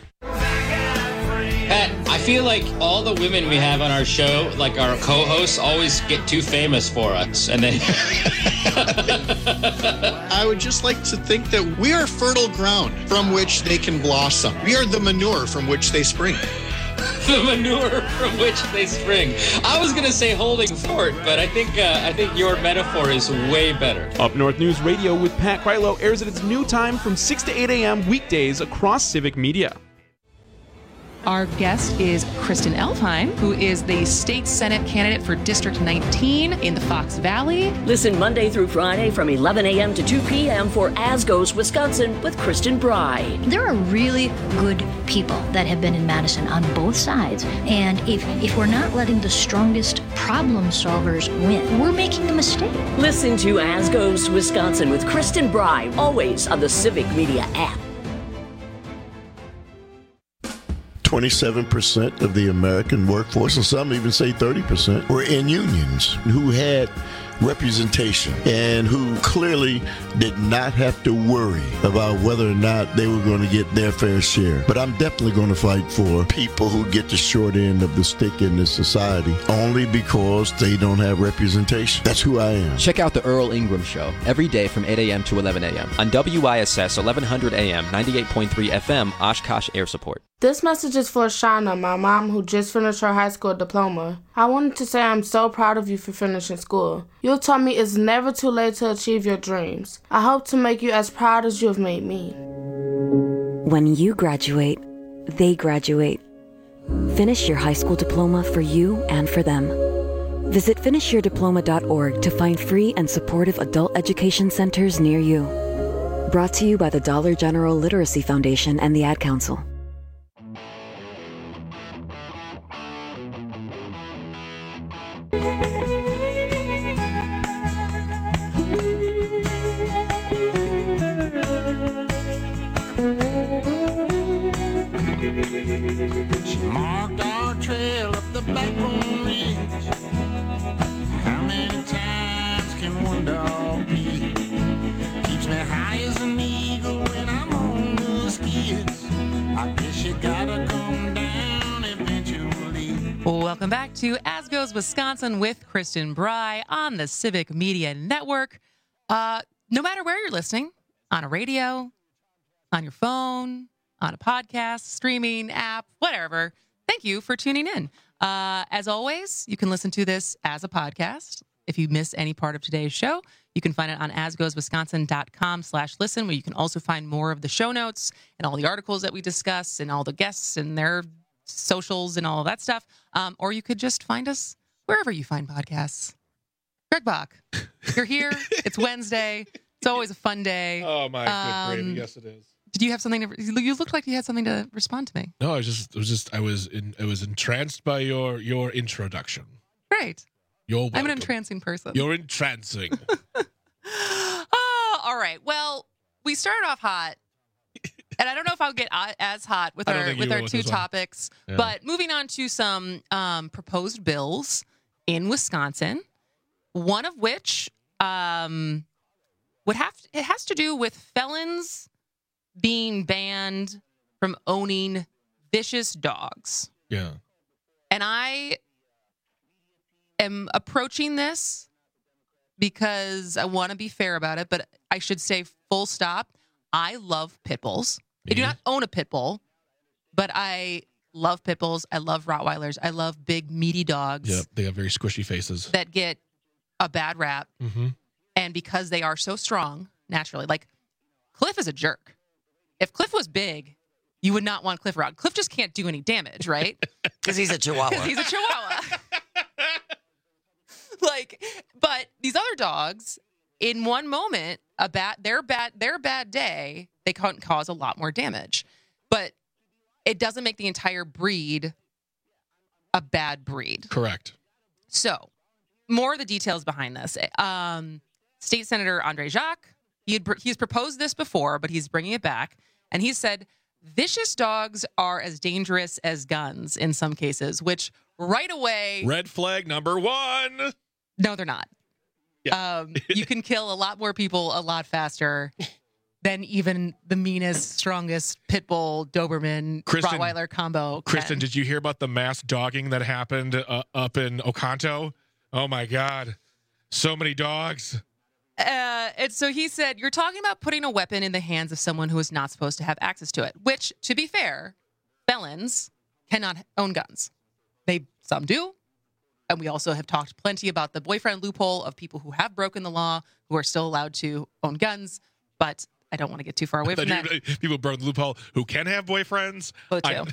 [SPEAKER 16] Pat, I feel like all the women we have on our show, like our co-hosts, always get too famous for us. And then
[SPEAKER 28] I would just like to think that we are fertile ground from which they can blossom. We are the manure from which they spring.
[SPEAKER 16] the manure from which they spring. I was going to say holding fort, but I think uh, I think your metaphor is way better.
[SPEAKER 1] Up North News Radio with Pat Krylo airs at its new time from six to eight a.m. weekdays across Civic Media.
[SPEAKER 18] Our guest is Kristen Elfheim, who is the state Senate candidate for District nineteen in the Fox Valley.
[SPEAKER 9] Listen Monday through Friday from eleven a.m. to two p.m. for As Goes Wisconsin with Kristen Bry.
[SPEAKER 29] There are really good people that have been in Madison on both sides. And if, if we're not letting the strongest problem solvers win, we're making a mistake.
[SPEAKER 9] Listen to As Goes Wisconsin with Kristen Bry, always on the Civic Media app.
[SPEAKER 20] twenty-seven percent of the American workforce, and some even say thirty percent, were in unions who had representation and who clearly did not have to worry about whether or not they were going to get their fair share. But I'm definitely going to fight for people who get the short end of the stick in this society only because they don't have representation. That's who I am.
[SPEAKER 21] Check out the Earl Ingram Show every day from eight a.m. to eleven a.m. on W I S S eleven hundred A M, ninety-eight point three F M, Oshkosh Air Support.
[SPEAKER 30] This message is for Shauna, my mom who just finished her high school diploma. I wanted to say I'm so proud of you for finishing school. You taught me it's never too late to achieve your dreams. I hope to make you as proud as you have made me.
[SPEAKER 31] When you graduate, they graduate. Finish your high school diploma for you and for them. Visit finish your diploma dot org to find free and supportive adult education centers near you. Brought to you by the Dollar General Literacy Foundation and the Ad Council.
[SPEAKER 2] She marked our trail up the Backbone Ridge. How many times can one dog be? Keeps me high as an eagle when I'm on the skids. I guess you gotta come down eventually.
[SPEAKER 18] Welcome back to As Goes Wisconsin with Kristen Bry on the Civic Media Network. Uh, no matter where you're listening, on a radio, on your phone, on a podcast, streaming app, whatever, thank you for tuning in. Uh, as always, you can listen to this as a podcast. If you miss any part of today's show, you can find it on asgoeswisconsin.com slash listen, where you can also find more of the show notes and all the articles that we discuss and all the guests and their socials and all of that stuff. Um, or you could just find us wherever you find podcasts. Greg Bach, you're here. It's Wednesday. It's always a fun day.
[SPEAKER 13] Oh, my good
[SPEAKER 18] Um,
[SPEAKER 13] gravy. Yes, it is.
[SPEAKER 18] Did you have something to? You looked like you had something to respond to me.
[SPEAKER 13] No, I was just, it was just, I was, in, I was entranced by your, your introduction.
[SPEAKER 18] Great.
[SPEAKER 13] You're
[SPEAKER 18] I'm an
[SPEAKER 13] welcome.
[SPEAKER 18] entrancing person.
[SPEAKER 13] You're entrancing.
[SPEAKER 18] Oh, all right. Well, we started off hot, and I don't know if I'll get uh, as hot with
[SPEAKER 13] I don't
[SPEAKER 18] our
[SPEAKER 13] think
[SPEAKER 18] with
[SPEAKER 13] you
[SPEAKER 18] our
[SPEAKER 13] will with
[SPEAKER 18] two
[SPEAKER 13] this one.
[SPEAKER 18] topics.
[SPEAKER 13] Yeah.
[SPEAKER 18] But moving on to some um, proposed bills in Wisconsin, one of which um, would have it has to do with felons being banned from owning vicious dogs.
[SPEAKER 13] Yeah.
[SPEAKER 18] And I am approaching this because I want to be fair about it, but I should say full stop. I love pit bulls. I do not own a pit bull, but I love pit bulls. I love Rottweilers. I love big, meaty dogs
[SPEAKER 13] Yeah, they have very squishy faces.
[SPEAKER 18] that get a bad rap.
[SPEAKER 13] Mm-hmm.
[SPEAKER 18] And because they are so strong, naturally, like Cliff is a jerk. If Cliff was big, you would not want Cliff around. Cliff just can't do any damage, right?
[SPEAKER 3] Because he's a chihuahua.
[SPEAKER 18] Because he's a chihuahua. Like, but these other dogs, in one moment, a bad their bad their bad day, they can cause a lot more damage. But it doesn't make the entire breed a bad breed.
[SPEAKER 13] Correct.
[SPEAKER 18] So, more of the details behind this. Um, State Senator Andre Jacques, he had, he's proposed this before, but he's bringing it back. And he said, vicious dogs are as dangerous as guns in some cases, which right away...
[SPEAKER 13] Red flag number one.
[SPEAKER 18] No, they're not. Um, you can kill a lot more people a lot faster than even the meanest, strongest pit bull, Doberman,
[SPEAKER 13] Kristen-
[SPEAKER 18] Rottweiler combo.
[SPEAKER 13] Kristen,
[SPEAKER 18] can.
[SPEAKER 13] did you hear about the mass dogging that happened uh, up in Oconto? Oh, my God. So many dogs.
[SPEAKER 18] Uh, and so he said, you're talking about putting a weapon in the hands of someone who is not supposed to have access to it, which, to be fair, felons cannot own guns. They some do. And we also have talked plenty about the boyfriend loophole of people who have broken the law, who are still allowed to own guns. But I don't want to get too far away from that.
[SPEAKER 13] People broke the loophole who can have boyfriends.
[SPEAKER 18] Oh, too.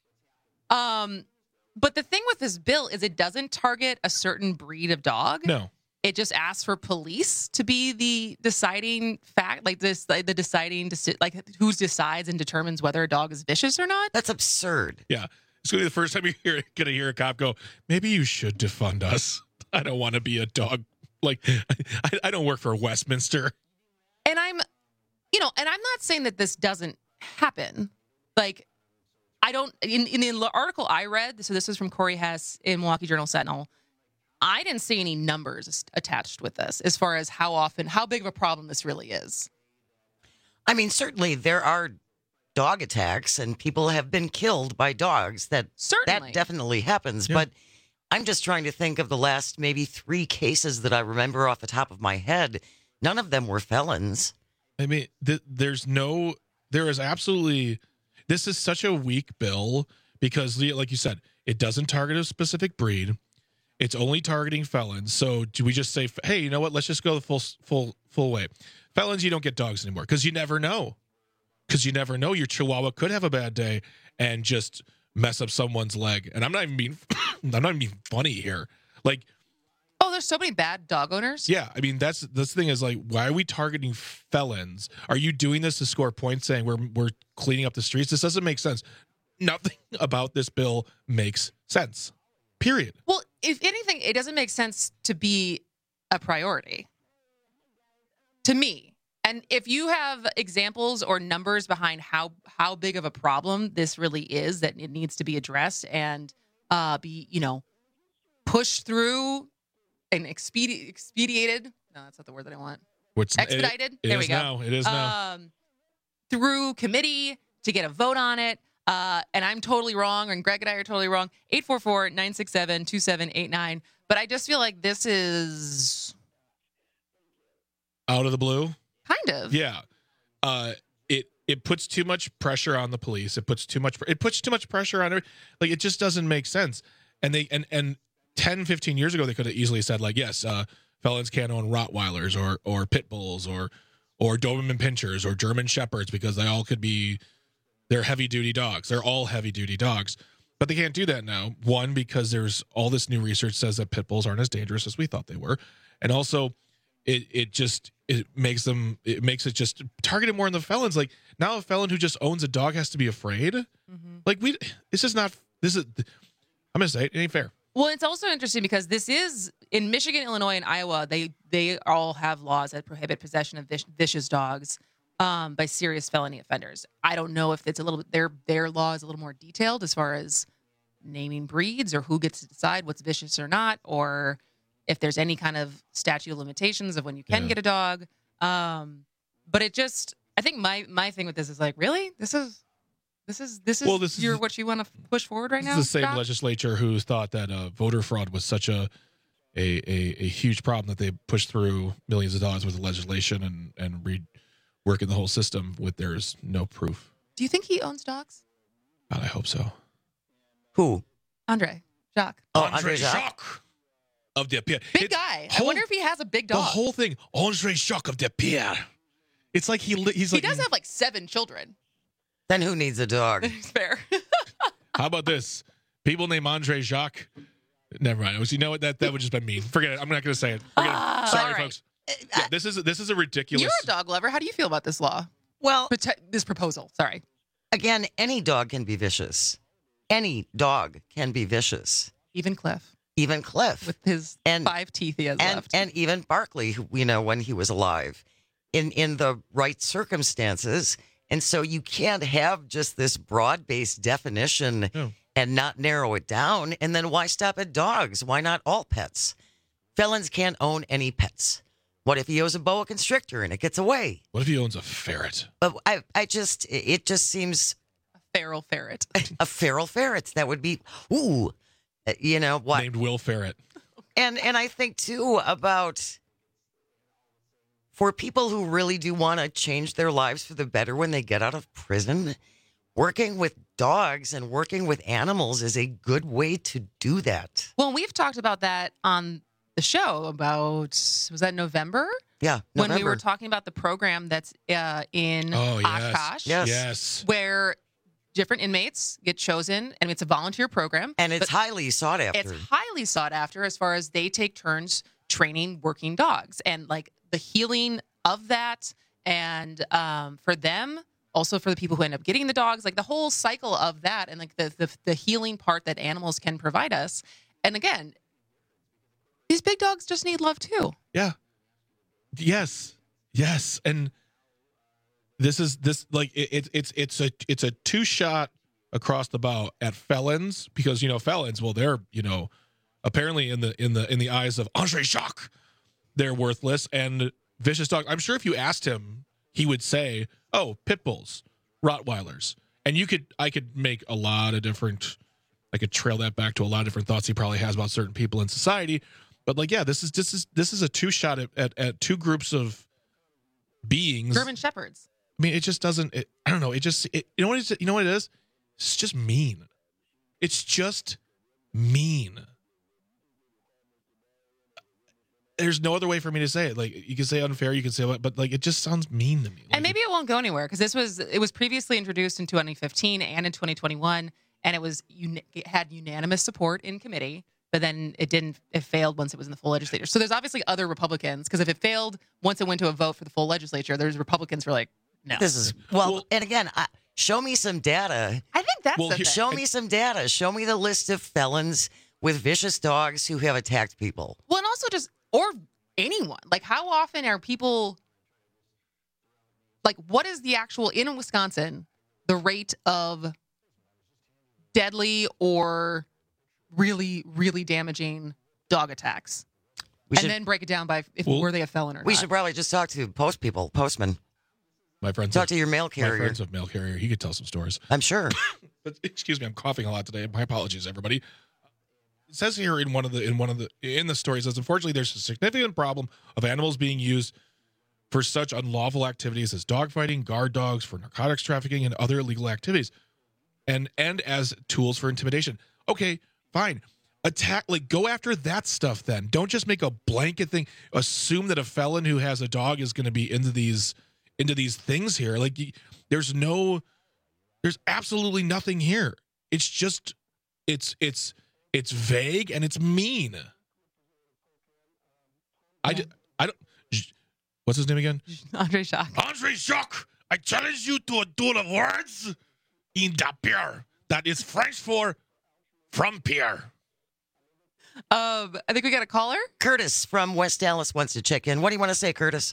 [SPEAKER 18] Um, but the thing with this bill is it doesn't target a certain breed of dog.
[SPEAKER 13] No.
[SPEAKER 18] It just asks for police to be the deciding fact, like this, like the deciding, deci- like who decides and determines whether a dog is vicious or not.
[SPEAKER 3] That's absurd.
[SPEAKER 13] Yeah. It's going to be the first time you're going to hear a cop go, maybe you should defund us. I don't want to be a dog. Like, I, I don't work for Westminster.
[SPEAKER 18] And I'm, you know, and I'm not saying that this doesn't happen. Like, I don't, in, in the article I read, so this is from Corey Hess in Milwaukee Journal Sentinel, I didn't see any numbers attached with this as far as how often, how big of a problem this really is.
[SPEAKER 3] I mean, certainly there are dog attacks and people have been killed by dogs. That
[SPEAKER 18] Certainly.
[SPEAKER 3] That definitely happens.
[SPEAKER 13] Yeah.
[SPEAKER 3] But I'm just trying to think of the last maybe three cases that I remember off the top of my head. None of them were felons.
[SPEAKER 13] I mean, th- there's no, there is absolutely, this is such a weak bill because, like you said, it doesn't target a specific breed. It's only targeting felons. So do we just say, hey, you know what? Let's just go the full, full, full way. Felons, you don't get dogs anymore because you never know. Because you never know, your Chihuahua could have a bad day and just mess up someone's leg. And I'm not even being, I'm not even being funny here. Like,
[SPEAKER 18] oh, there's so many bad dog owners.
[SPEAKER 13] yeah, I mean that's that's the thing is like, why are we targeting felons? Are you doing this to score points, saying we're we're cleaning up the streets? This doesn't make sense. Nothing about this bill makes sense. Period.
[SPEAKER 18] Well, if anything, it doesn't make sense to be a priority to me. And if you have examples or numbers behind how how big of a problem this really is, that it needs to be addressed and uh, be, you know, pushed through and expedi- expedited. No, that's not the word that I want.
[SPEAKER 13] What's
[SPEAKER 18] expedited?
[SPEAKER 13] It, it
[SPEAKER 18] there
[SPEAKER 13] is
[SPEAKER 18] we go.
[SPEAKER 13] Now. It is now.
[SPEAKER 18] Um, through committee to get a vote on it. Uh, and I'm totally wrong, and Greg and I are totally wrong. eight four four, nine six seven, two seven eight nine. But I just feel like this is
[SPEAKER 13] out of the blue.
[SPEAKER 18] Kind of.
[SPEAKER 13] Yeah. Uh, it it puts too much pressure on the police. It puts too much it puts too much pressure on every, like it just doesn't make sense. And they and and ten, fifteen years ago they could have easily said like, yes, uh, felons can't own Rottweilers or or pit bulls or or Doberman Pinschers or German Shepherds because they all could be they're heavy duty dogs. They're all heavy duty dogs. But they can't do that now. One, because there's all this new research says that pit bulls aren't as dangerous as we thought they were. And also it it just it makes them it makes it just targeted more in the felons. Like now a felon who just owns a dog has to be afraid. Mm-hmm. Like we this is not this is I'm gonna say it, it ain't fair.
[SPEAKER 18] Well, it's also interesting because this is in Michigan, Illinois, and Iowa. They they all have laws that prohibit possession of vic- vicious dogs um, by serious felony offenders. I don't know if it's a little bit their their law is a little more detailed as far as naming breeds or who gets to decide what's vicious or not, or if there's any kind of statute of limitations of when you can yeah. get a dog. Um, but it just, I think my my thing with this is like, really, this is. This is this is
[SPEAKER 13] well, this
[SPEAKER 18] your
[SPEAKER 13] is,
[SPEAKER 18] what you want to push forward right
[SPEAKER 13] this
[SPEAKER 18] now.
[SPEAKER 13] This is the same
[SPEAKER 18] Scott?
[SPEAKER 13] legislature who thought that uh, voter fraud was such a, a a a huge problem that they pushed through millions of dollars worth of legislation and and reworking the whole system with there's no proof.
[SPEAKER 18] Do you think he owns dogs?
[SPEAKER 13] God, I hope so.
[SPEAKER 3] Who?
[SPEAKER 18] Andre Jacques.
[SPEAKER 3] Oh,
[SPEAKER 13] Andre,
[SPEAKER 3] Andre
[SPEAKER 13] Jacques.
[SPEAKER 3] Jacques.
[SPEAKER 13] Of the Pierre.
[SPEAKER 18] Big guy.
[SPEAKER 13] Whole,
[SPEAKER 18] I wonder if he has a big dog.
[SPEAKER 13] The whole thing, Andre Jacques of the Pierre. It's like he he's
[SPEAKER 18] he
[SPEAKER 13] like
[SPEAKER 18] does have like seven children.
[SPEAKER 3] Then who needs a dog?
[SPEAKER 18] Fair.
[SPEAKER 13] How about this? People named Andre Jacques. Never mind. Was you know what that that would just be mean. Forget it. I'm not going to say it. Forget
[SPEAKER 18] uh,
[SPEAKER 13] it. Sorry,
[SPEAKER 18] right.
[SPEAKER 13] folks. Yeah, this is this is a ridiculous.
[SPEAKER 18] You're a dog lover. How do you feel about this law?
[SPEAKER 3] Well,
[SPEAKER 18] Prote- this proposal. Sorry.
[SPEAKER 3] Again, any dog can be vicious. Any dog can be vicious.
[SPEAKER 18] Even Cliff.
[SPEAKER 3] Even Cliff
[SPEAKER 18] with his
[SPEAKER 3] and,
[SPEAKER 18] five teeth he has
[SPEAKER 3] and,
[SPEAKER 18] left,
[SPEAKER 3] and even Barkley, who, you know, when he was alive, in in the right circumstances. And so you can't have just this broad-based definition
[SPEAKER 13] no.
[SPEAKER 3] and not narrow it down. And then why stop at dogs? Why not all pets? Felons can't own any pets. What if he owns a boa constrictor and it gets away?
[SPEAKER 13] What if he owns a ferret?
[SPEAKER 3] But I, I just, it just seems
[SPEAKER 18] a feral ferret.
[SPEAKER 3] a feral ferret that would be, ooh, you know what?
[SPEAKER 13] Named Will Ferret.
[SPEAKER 3] And and I think too about. For people who really do want to change their lives for the better when they get out of prison, working with dogs and working with animals is a good way to do that.
[SPEAKER 18] Well, we've talked about that on the show about, was that November?
[SPEAKER 3] Yeah,
[SPEAKER 18] November. When we were
[SPEAKER 3] November.
[SPEAKER 18] talking about the program that's uh, in
[SPEAKER 13] oh, yes.
[SPEAKER 18] Oshkosh.
[SPEAKER 3] Yes.
[SPEAKER 13] Yes.
[SPEAKER 18] Where different inmates get chosen, and it's a volunteer program.
[SPEAKER 3] And it's highly sought after.
[SPEAKER 18] It's highly sought after as far as they take turns training working dogs. And like, the healing of that, and um, for them, also for the people who end up getting the dogs, like the whole cycle of that, and like the, the the healing part that animals can provide us. And again, these big dogs just need love too.
[SPEAKER 13] Yeah. Yes. Yes. And this is this like it, it it's it's a it's a two shot across the bow at felons because you know felons well they're you know apparently in the in the in the eyes of Andre Jacques. They're worthless and vicious dog. I'm sure if you asked him, he would say, "Oh, pit bulls, Rottweilers," and you could, I could make a lot of different. I could trail that back to a lot of different thoughts he probably has about certain people in society. But like, yeah, this is this is this is a two shot at, at, at two groups of beings.
[SPEAKER 18] German shepherds.
[SPEAKER 13] I mean, it just doesn't. It, I don't know. It just it, you know what it is, you know what it is. It's just mean. It's just mean. There's no other way for me to say it. Like you can say unfair, you can say what, but like it just sounds mean to me. Like,
[SPEAKER 18] and maybe it won't go anywhere because this was it was previously introduced in twenty fifteen and in twenty twenty-one, and it was it had unanimous support in committee. But then it didn't. It failed once it was in the full legislature. So there's obviously other Republicans because if it failed once it went to a vote for the full legislature, there's Republicans who are like, no.
[SPEAKER 3] This is well, well and again, I, show me some data.
[SPEAKER 18] I think that's
[SPEAKER 13] well,
[SPEAKER 18] the
[SPEAKER 13] here,
[SPEAKER 18] thing.
[SPEAKER 3] Show me some data. Show me the list of felons with vicious dogs who have attacked people.
[SPEAKER 18] Well, and also just or anyone. Like, how often are people Like, what is the actual, in Wisconsin, the rate of deadly or really, really damaging dog attacks?
[SPEAKER 3] We
[SPEAKER 18] and
[SPEAKER 3] should-
[SPEAKER 18] then break it down by if
[SPEAKER 13] Well,
[SPEAKER 18] were they a felon or
[SPEAKER 3] We
[SPEAKER 18] not.
[SPEAKER 3] should probably just talk to post people, postman.
[SPEAKER 13] My friends
[SPEAKER 3] Talk
[SPEAKER 13] have-
[SPEAKER 3] to your mail
[SPEAKER 13] My
[SPEAKER 3] carrier.
[SPEAKER 13] friends of mail carrier. He could tell some stories.
[SPEAKER 3] I'm sure.
[SPEAKER 13] But excuse me, I'm coughing a lot today. My apologies, everybody. It says here in one of the in one of the in the stories says unfortunately there's a significant problem of animals being used for such unlawful activities as dogfighting, guard dogs for narcotics trafficking, and other illegal activities, and and as tools for intimidation. Okay, fine. Attack, like go after that stuff. Then don't just make a blanket thing. Assume that a felon who has a dog is going to be into these into these things here. Like y- there's no, there's absolutely nothing here. It's just, it's it's it's vague and it's mean. I d- I don't. What's his name again?
[SPEAKER 18] Andre Jacques.
[SPEAKER 13] Andre Jacques. I challenge you to a duel of words in the Pierre. That is French for from Pierre.
[SPEAKER 18] Um, I think we got a caller.
[SPEAKER 3] Curtis from West Dallas wants to check in. What do you want to say, Curtis?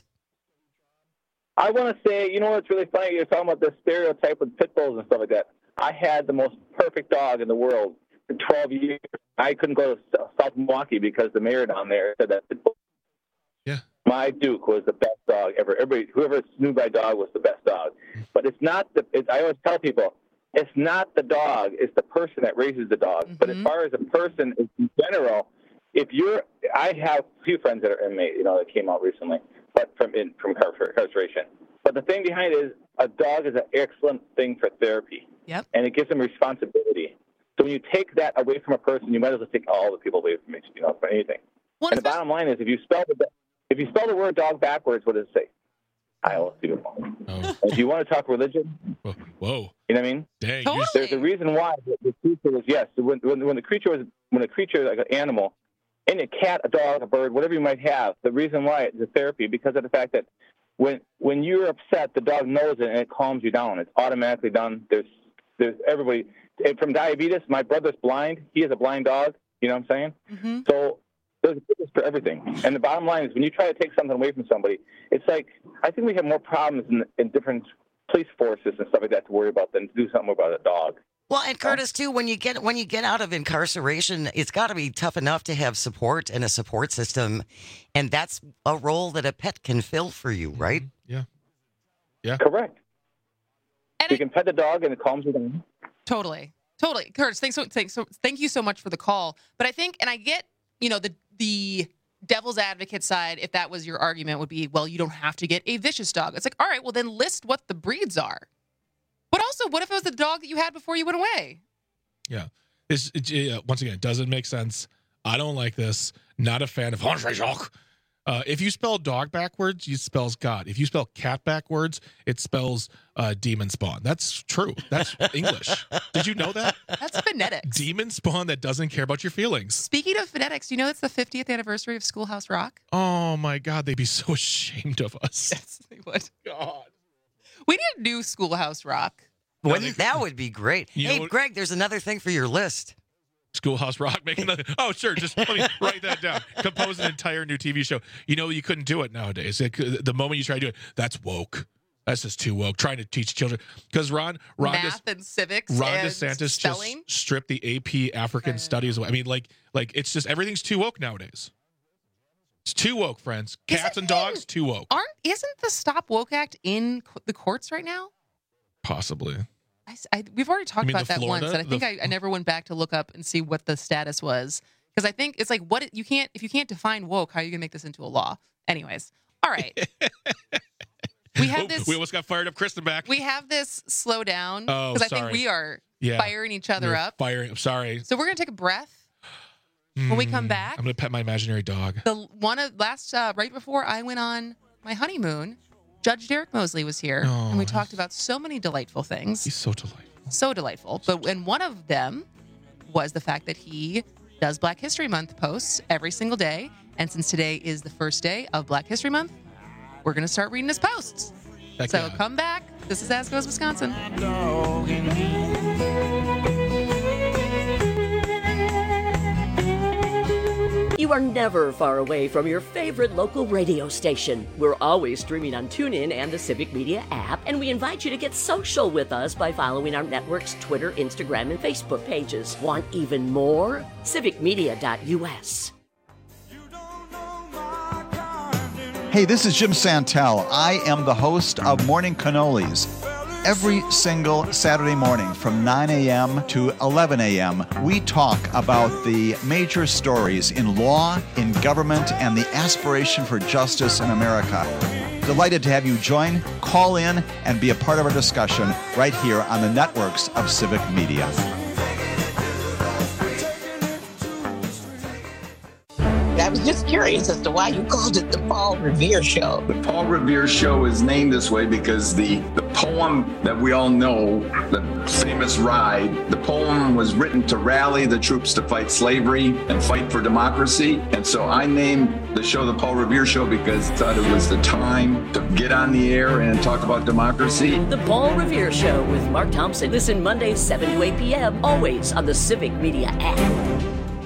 [SPEAKER 4] I want to say, you know what's really funny? You're talking about the stereotype with pit bulls and stuff like that. I had the most perfect dog in the world for twelve years. I couldn't go to South Milwaukee because the mayor down there said that pit bull.
[SPEAKER 13] Yeah.
[SPEAKER 4] My Duke was the best dog ever. Everybody, whoever knew my dog was the best dog. But it's not the. It's, I always tell people, it's not the dog. It's the person that raises the dog. Mm-hmm. But as far as a person in general, if you're, I have a few friends that are inmates, you know, that came out recently, but from in from incarceration. But the thing behind it is, a dog is an excellent thing for therapy.
[SPEAKER 18] Yep.
[SPEAKER 4] And it gives them responsibility. So when you take that away from a person, you might as well take all the people away from it, you know, for anything.
[SPEAKER 18] Well,
[SPEAKER 4] and the bottom line is, if you spell the if you spell the word dog backwards, what does it say? I will see you.
[SPEAKER 13] Oh.
[SPEAKER 4] If you want to talk religion,
[SPEAKER 13] Whoa,
[SPEAKER 4] you know what I mean?
[SPEAKER 13] Dang,
[SPEAKER 18] totally.
[SPEAKER 4] There's a reason why the, the creature was yes. When, when when the creature was when a creature like an animal, and a cat, a dog, a bird, whatever you might have, the reason why it's a therapy because of the fact that when when you're upset, the dog knows it and it calms you down. It's automatically done. There's there's everybody and from diabetes. My brother's blind. He has a blind dog. You know what I'm saying?
[SPEAKER 18] Mm-hmm.
[SPEAKER 4] So there's a purpose for everything. And the bottom line is, when you try to take something away from somebody, it's like I think we have more problems in, in different police forces and stuff like that to worry about than to do something about a dog.
[SPEAKER 3] Well, and Curtis too, when you get when you get out of incarceration, it's got to be tough enough to have support and a support system, and that's a role that a pet can fill for you, right?
[SPEAKER 13] Yeah, yeah,
[SPEAKER 4] correct.
[SPEAKER 18] And
[SPEAKER 4] you can pet the dog, and it calms you down.
[SPEAKER 18] Totally, totally, Curtis. Thanks so, thanks so, thank you so much for the call. But I think, and I get, you know, the the devil's advocate side. If that was your argument, would be, well, you don't have to get a vicious dog. It's like, all right, well, then list what the breeds are. But also, what if it was the dog that you had before you went away?
[SPEAKER 13] Yeah. It's, it, uh, once again, it doesn't make sense. I don't like this. Not a fan of Andre Jacques. Uh, if you spell dog backwards, it spells God. If you spell cat backwards, it spells uh, demon spawn. That's true. That's English. Did you know that?
[SPEAKER 18] That's phonetics.
[SPEAKER 13] Demon spawn that doesn't care about your feelings.
[SPEAKER 18] Speaking of phonetics, you know it's the fiftieth anniversary of Schoolhouse Rock?
[SPEAKER 13] Oh, my God. They'd be so ashamed of us.
[SPEAKER 18] Yes, they would.
[SPEAKER 13] God.
[SPEAKER 18] We need a new Schoolhouse Rock.
[SPEAKER 3] Wouldn't, that would be great.
[SPEAKER 13] You
[SPEAKER 3] Hey,
[SPEAKER 13] know what-
[SPEAKER 3] Greg, there's another thing for your list.
[SPEAKER 13] Schoolhouse Rock making another. Oh, sure. Just let me write that down. Compose an entire new T V show. You know, you couldn't do it nowadays. It, the moment you try to do it, that's woke. That's just too woke. Trying to teach children because Ron, Ron,
[SPEAKER 18] Math
[SPEAKER 13] Des,
[SPEAKER 18] and civics
[SPEAKER 13] Ron
[SPEAKER 18] and
[SPEAKER 13] DeSantis
[SPEAKER 18] spelling.
[SPEAKER 13] just stripped the A P African Studies away. I mean, like, like it's just everything's too woke nowadays. It's too woke, friends. Cats and dogs, too woke.
[SPEAKER 18] Aren't isn't the Stop Woke Act in co- the courts right now?
[SPEAKER 13] Possibly.
[SPEAKER 18] I, s- I- we've already talked
[SPEAKER 13] You mean
[SPEAKER 18] about
[SPEAKER 13] the
[SPEAKER 18] that
[SPEAKER 13] Florida?
[SPEAKER 18] once, and I think
[SPEAKER 13] The-
[SPEAKER 18] I, I never went back to look up and see what the status was because I think it's like what it, you can't if you can't define woke, how are you gonna make this into a law? Anyways, all right. we have
[SPEAKER 13] Oh,
[SPEAKER 18] this.
[SPEAKER 13] we almost got fired up. Kristen back.
[SPEAKER 18] We have this slow down
[SPEAKER 13] Oh,
[SPEAKER 18] because I think
[SPEAKER 13] sorry.
[SPEAKER 18] we are
[SPEAKER 13] Yeah.
[SPEAKER 18] firing each other
[SPEAKER 13] We're
[SPEAKER 18] up.
[SPEAKER 13] Firing. I'm sorry.
[SPEAKER 18] So we're gonna take a breath when we come
[SPEAKER 13] Mm,
[SPEAKER 18] back.
[SPEAKER 13] I'm gonna pet my imaginary dog.
[SPEAKER 18] The one of last uh, right before I went on my honeymoon, Judge Derek Mosley was here,
[SPEAKER 13] Oh,
[SPEAKER 18] and we talked about so many delightful things.
[SPEAKER 13] He's so delightful.
[SPEAKER 18] So delightful. But and one of them was the fact that he does Black History Month posts every single day. And since today is the first day of Black History Month, we're going to start reading his posts.
[SPEAKER 13] Heck
[SPEAKER 18] so
[SPEAKER 13] yeah.
[SPEAKER 18] come back. This is As Goes Wisconsin.
[SPEAKER 9] You You are never far away from your favorite local radio station. We're always streaming on TuneIn and the Civic Media app, and we invite you to get social with us by following our network's Twitter, Instagram, and Facebook pages. Want even more? civic media dot U S.
[SPEAKER 5] Hey, this is Jim Santel. I am the host of Morning Cannolis. Every single Saturday morning from nine a.m. to eleven a.m., we talk about the major stories in law, in government, and the aspiration for justice in America. Delighted to have you join, call in, and be a part of our discussion right here on the networks of Civic Media.
[SPEAKER 6] I was just curious as to why you called it the Paul Revere Show.
[SPEAKER 7] The Paul Revere Show is named this way because the, the poem that we all know, the famous Ride, the poem was written to rally the troops to fight slavery and fight for democracy. And so I named the show the Paul Revere Show because I thought it was the time to get on the air and talk about democracy.
[SPEAKER 9] The Paul Revere Show with Mark Thompson. Listen Mondays, seven to eight p.m., always on the Civic Media app.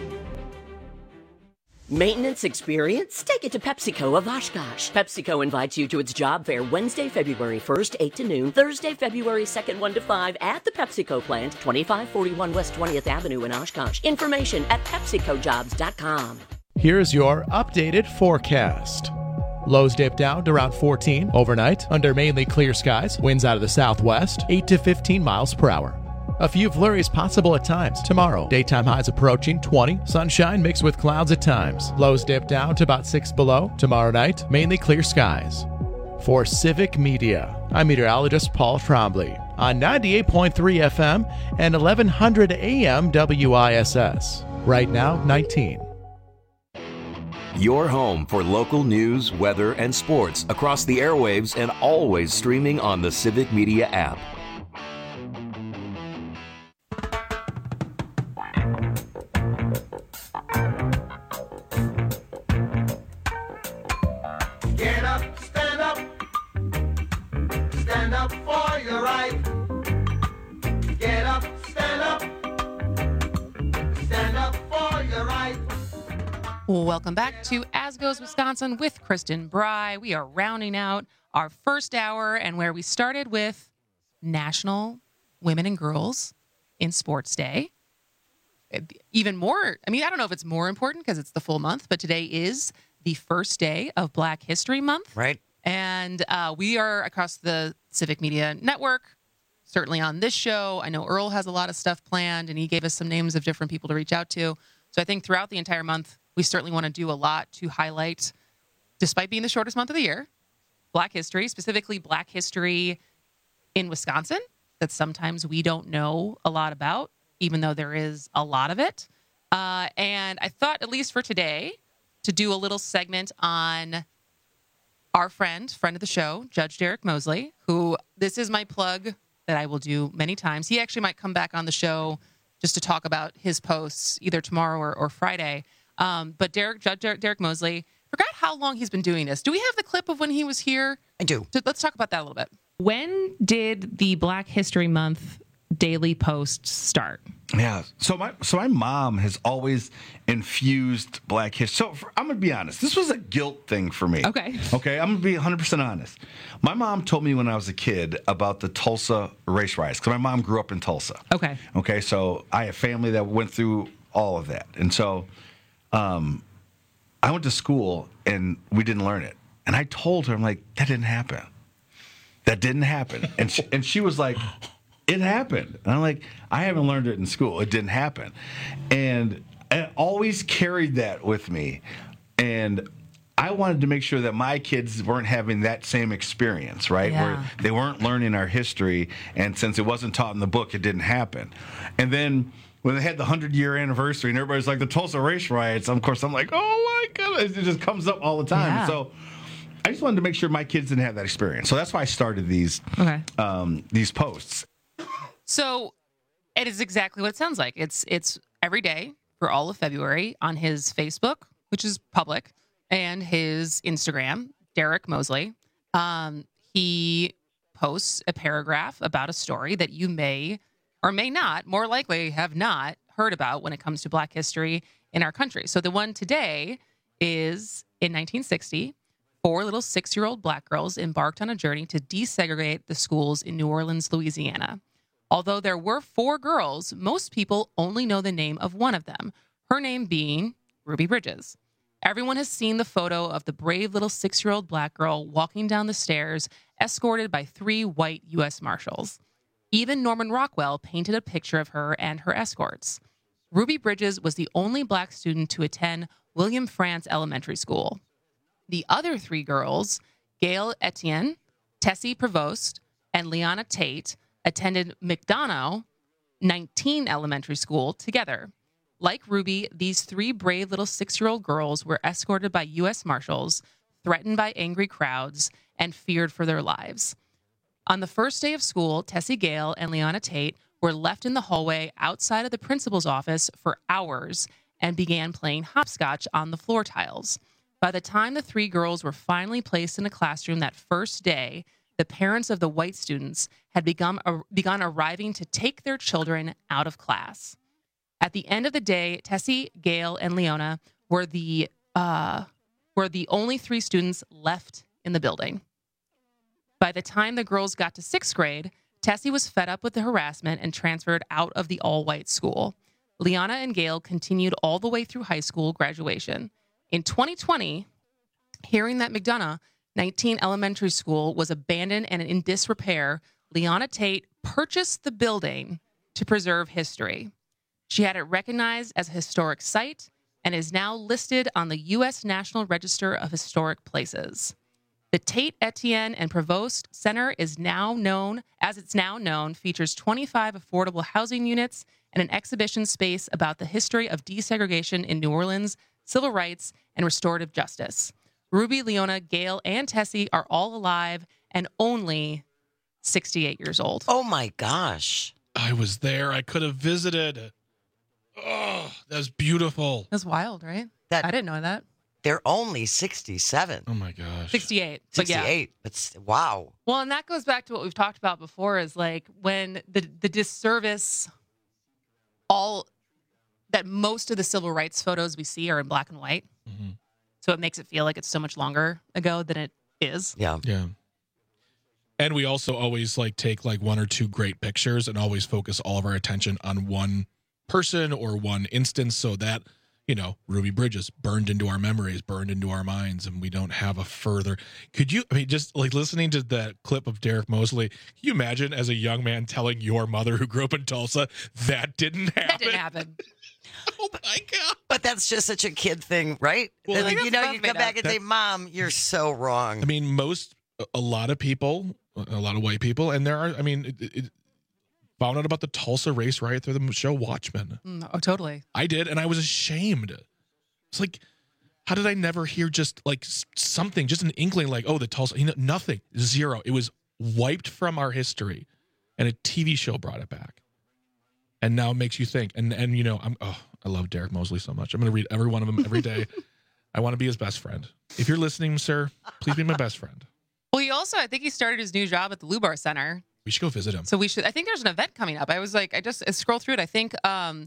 [SPEAKER 9] Maintenance experience? Take it to PepsiCo of Oshkosh. PepsiCo invites you to its job fair Wednesday, February first, eight to noon, Thursday, February second, one to five at the PepsiCo plant, twenty-five forty-one West twentieth Avenue in Oshkosh. Information at pepsico jobs dot com.
[SPEAKER 8] Here's your updated forecast. Lows dip down to around fourteen overnight under mainly clear skies. Winds out of the southwest, eight to fifteen miles per hour. A few flurries possible at times. Tomorrow, daytime highs approaching twenty. Sunshine mixed with clouds at times. Lows dip down to about six below. Tomorrow night, mainly clear skies. For Civic Media, I'm meteorologist Paul Trombley on ninety-eight point three F M and eleven hundred A M W I S S. Right now, nineteen.
[SPEAKER 11] Your home for local news, weather, and sports across the airwaves and always streaming on the Civic Media app.
[SPEAKER 2] Get up, stand up, stand up for your right. Get up, stand up, stand up for your right.
[SPEAKER 18] Welcome back to As Goes Wisconsin with Kristen Bry. We are rounding out our first hour and where we started with National Women and Girls in Sports Day. Even more, I mean, I don't know if it's more important because it's the full month, but today is the first day of Black History Month.
[SPEAKER 3] Right.
[SPEAKER 18] And uh, we are across the Civic Media Network, certainly on this show. I know Earl has a lot of stuff planned, and he gave us some names of different people to reach out to. So I think throughout the entire month, we certainly want to do a lot to highlight, despite being the shortest month of the year, Black history, specifically Black history in Wisconsin, that sometimes we don't know a lot about, even though there is a lot of it. Uh, and I thought, at least for today, to do a little segment on our friend, friend of the show, Judge Derek Mosley, who this is my plug that I will do many times. He actually might come back on the show just to talk about his posts either tomorrow or, or Friday. Um, but Derek, Judge Derek, Derek Mosley, forgot how long he's been doing this. Do we have the clip of when he was here?
[SPEAKER 3] I do.
[SPEAKER 18] Let's talk about that a little bit.
[SPEAKER 17] When did the Black History Month daily posts start?
[SPEAKER 19] Yeah. So my so my mom has always infused Black history. So for, I'm going to be honest. This was a guilt thing for me.
[SPEAKER 17] Okay.
[SPEAKER 19] Okay. I'm going to be one hundred percent honest. My mom told me when I was a kid about the Tulsa race riots because my mom grew up in Tulsa.
[SPEAKER 17] Okay.
[SPEAKER 19] Okay. So I have family that went through all of that. And so um, I went to school and we didn't learn it. And I told her, I'm like, that didn't happen. That didn't happen. And she, and she was like, it happened. And I'm like, I haven't learned it in school. It didn't happen. And I always carried that with me. And I wanted to make sure that my kids weren't having that same experience, right?
[SPEAKER 17] Yeah.
[SPEAKER 19] Where they weren't learning our history. And since it wasn't taught in the book, it didn't happen. And then when they had the hundred-year anniversary and everybody's like, the Tulsa race riots, of course, I'm like, oh, my goodness. It just comes up all the time.
[SPEAKER 17] Yeah.
[SPEAKER 19] So I just wanted to make sure my kids didn't have that experience. So that's why I started these
[SPEAKER 17] okay.
[SPEAKER 19] um, these posts.
[SPEAKER 18] So it is exactly what it sounds like. It's it's every day for all of February on his Facebook, which is public, and his Instagram, Derek Mosley. Um, he posts a paragraph about a story that you may or may not, more likely have not heard about when it comes to Black history in our country. So the one today is in nineteen sixty, four little six-year-old black girls embarked on a journey to desegregate the schools in New Orleans, Louisiana. Although there were four girls, most people only know the name of one of them, her name being Ruby Bridges. Everyone has seen the photo of the brave little six-year-old black girl walking down the stairs, escorted by three white U S Marshals. Even Norman Rockwell painted a picture of her and her escorts. Ruby Bridges was the only black student to attend William Frantz Elementary School. The other three girls, Gail Etienne, Tessie Prevost, and Leona Tate, attended McDonough nineteen Elementary School together. Like Ruby, these three brave little six-year-old girls were escorted by U S Marshals, threatened by angry crowds, and feared for their lives. On the first day of school, Tessie Gale and Leona Tate were left in the hallway outside of the principal's office for hours and began playing hopscotch on the floor tiles. By the time the three girls were finally placed in a classroom that first day, the parents of the white students had begun, uh, begun arriving to take their children out of class. At the end of the day, Tessie, Gale, and Leona were the uh, were the only three students left in the building. By the time the girls got to sixth grade, Tessie was fed up with the harassment and transferred out of the all-white school. Leona and Gale continued all the way through high school graduation. In twenty twenty, hearing that McDonough nineteen Elementary School was abandoned and in disrepair, Leona Tate purchased the building to preserve history. She had it recognized as a historic site and is now listed on the U S National Register of Historic Places. The Tate, Etienne, and Prevost Center is now known, as it's now known, features twenty-five affordable housing units and an exhibition space about the history of desegregation in New Orleans, civil rights, and restorative justice. Ruby, Leona, Gale, and Tessie are all alive and only sixty-eight years old.
[SPEAKER 3] Oh, my gosh.
[SPEAKER 13] I was there. I could have visited. Oh, that was beautiful.
[SPEAKER 18] That's wild, right?
[SPEAKER 3] That,
[SPEAKER 18] I didn't know that.
[SPEAKER 3] They're only sixty-seven.
[SPEAKER 13] Oh, my gosh.
[SPEAKER 18] sixty-eight. But yeah.
[SPEAKER 3] sixty-eight. It's, wow.
[SPEAKER 18] Well, and that goes back to what we've talked about before is like when the, the disservice, all that most of the civil rights photos we see are in black and white.
[SPEAKER 13] Mm-hmm.
[SPEAKER 18] So it makes it feel like it's so much longer ago than it is.
[SPEAKER 3] Yeah.
[SPEAKER 13] Yeah. And we also always like take like one or two great pictures and always focus all of our attention on one person or one instance so that, you know, Ruby Bridges burned into our memories, burned into our minds, and we don't have a further. Could you, I mean, just like listening to that clip of Derek Mosley, can you imagine as a young man telling your mother who grew up in Tulsa that didn't happen?
[SPEAKER 18] That didn't happen.
[SPEAKER 13] Oh my God.
[SPEAKER 3] But that's just such a kid thing, right?
[SPEAKER 13] Well,
[SPEAKER 3] like,
[SPEAKER 18] like,
[SPEAKER 3] you know,
[SPEAKER 18] that's
[SPEAKER 3] you come back and say, Mom, you're so wrong.
[SPEAKER 13] I mean, most, a lot of people, a lot of white people, and there are, I mean, it, it, found out about the Tulsa race riot through the show Watchmen.
[SPEAKER 18] Mm, oh, totally.
[SPEAKER 13] I did, and I was ashamed. It's like, how did I never hear just like something, just an inkling like, oh, the Tulsa, you know, nothing, zero. It was wiped from our history, and a T V show brought it back. And now it makes you think. And, and you know, I'm, oh, I love Derek Mosley so much. I'm going to read every one of them every day. I want to be his best friend. If you're listening, sir, please be my best friend.
[SPEAKER 18] Well, he also, I think he started his new job at the Lubar Center.
[SPEAKER 13] We should go visit him.
[SPEAKER 18] So we should, I think there's an event coming up. I was like, I just I scrolled through it. I think um,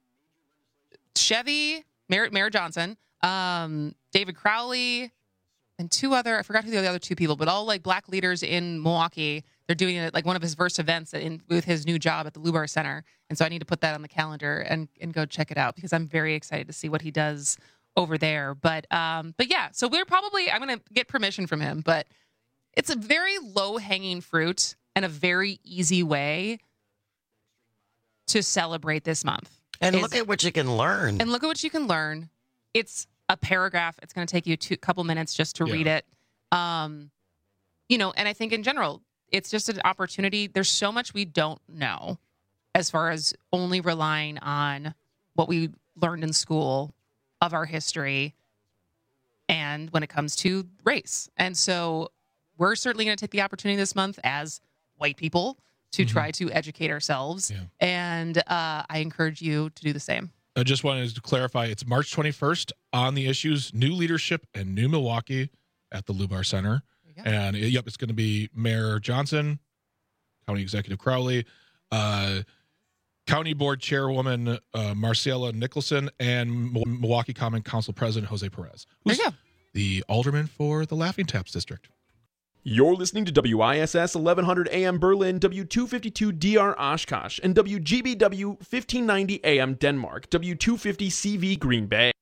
[SPEAKER 18] Chevy, Mayor, Mayor Johnson, um, David Crowley, and two other, I forgot who the other two people, but all like black leaders in Milwaukee. They're doing it like one of his first events in, with his new job at the Lubar Center. And so I need to put that on the calendar and, and go check it out because I'm very excited to see what he does over there. But um, but yeah, so we're probably, I'm going to get permission from him, but it's a very low hanging fruit and a very easy way to celebrate this month.
[SPEAKER 3] And
[SPEAKER 18] is,
[SPEAKER 3] look at what you can learn.
[SPEAKER 18] And look at what you can learn. It's a paragraph. It's going to take you a couple minutes just to
[SPEAKER 13] Yeah.
[SPEAKER 18] read it. Um, you know, and I think in general, it's just an opportunity. There's so much we don't know as far as only relying on what we learned in school of our history and when it comes to race. And so we're certainly going to take the opportunity this month as white people to
[SPEAKER 13] Mm-hmm.
[SPEAKER 18] try to educate ourselves.
[SPEAKER 13] Yeah.
[SPEAKER 18] And uh, I encourage you to do the same.
[SPEAKER 13] I just wanted to clarify, it's March twenty-first on the issues, New Leadership and New Milwaukee at the Lubar Center. And it, yep, it's going to be Mayor Johnson, County Executive Crowley, uh, County Board Chairwoman uh, Marcella Nicholson, and Milwaukee Common Council President Jose Perez, who's the alderman for the Laughing Taps District.
[SPEAKER 1] You're listening to W I S S eleven hundred A M Berlin, W two fifty-two D R Oshkosh, and W G B W fifteen ninety A M Denmark, W two fifty C V Green Bay.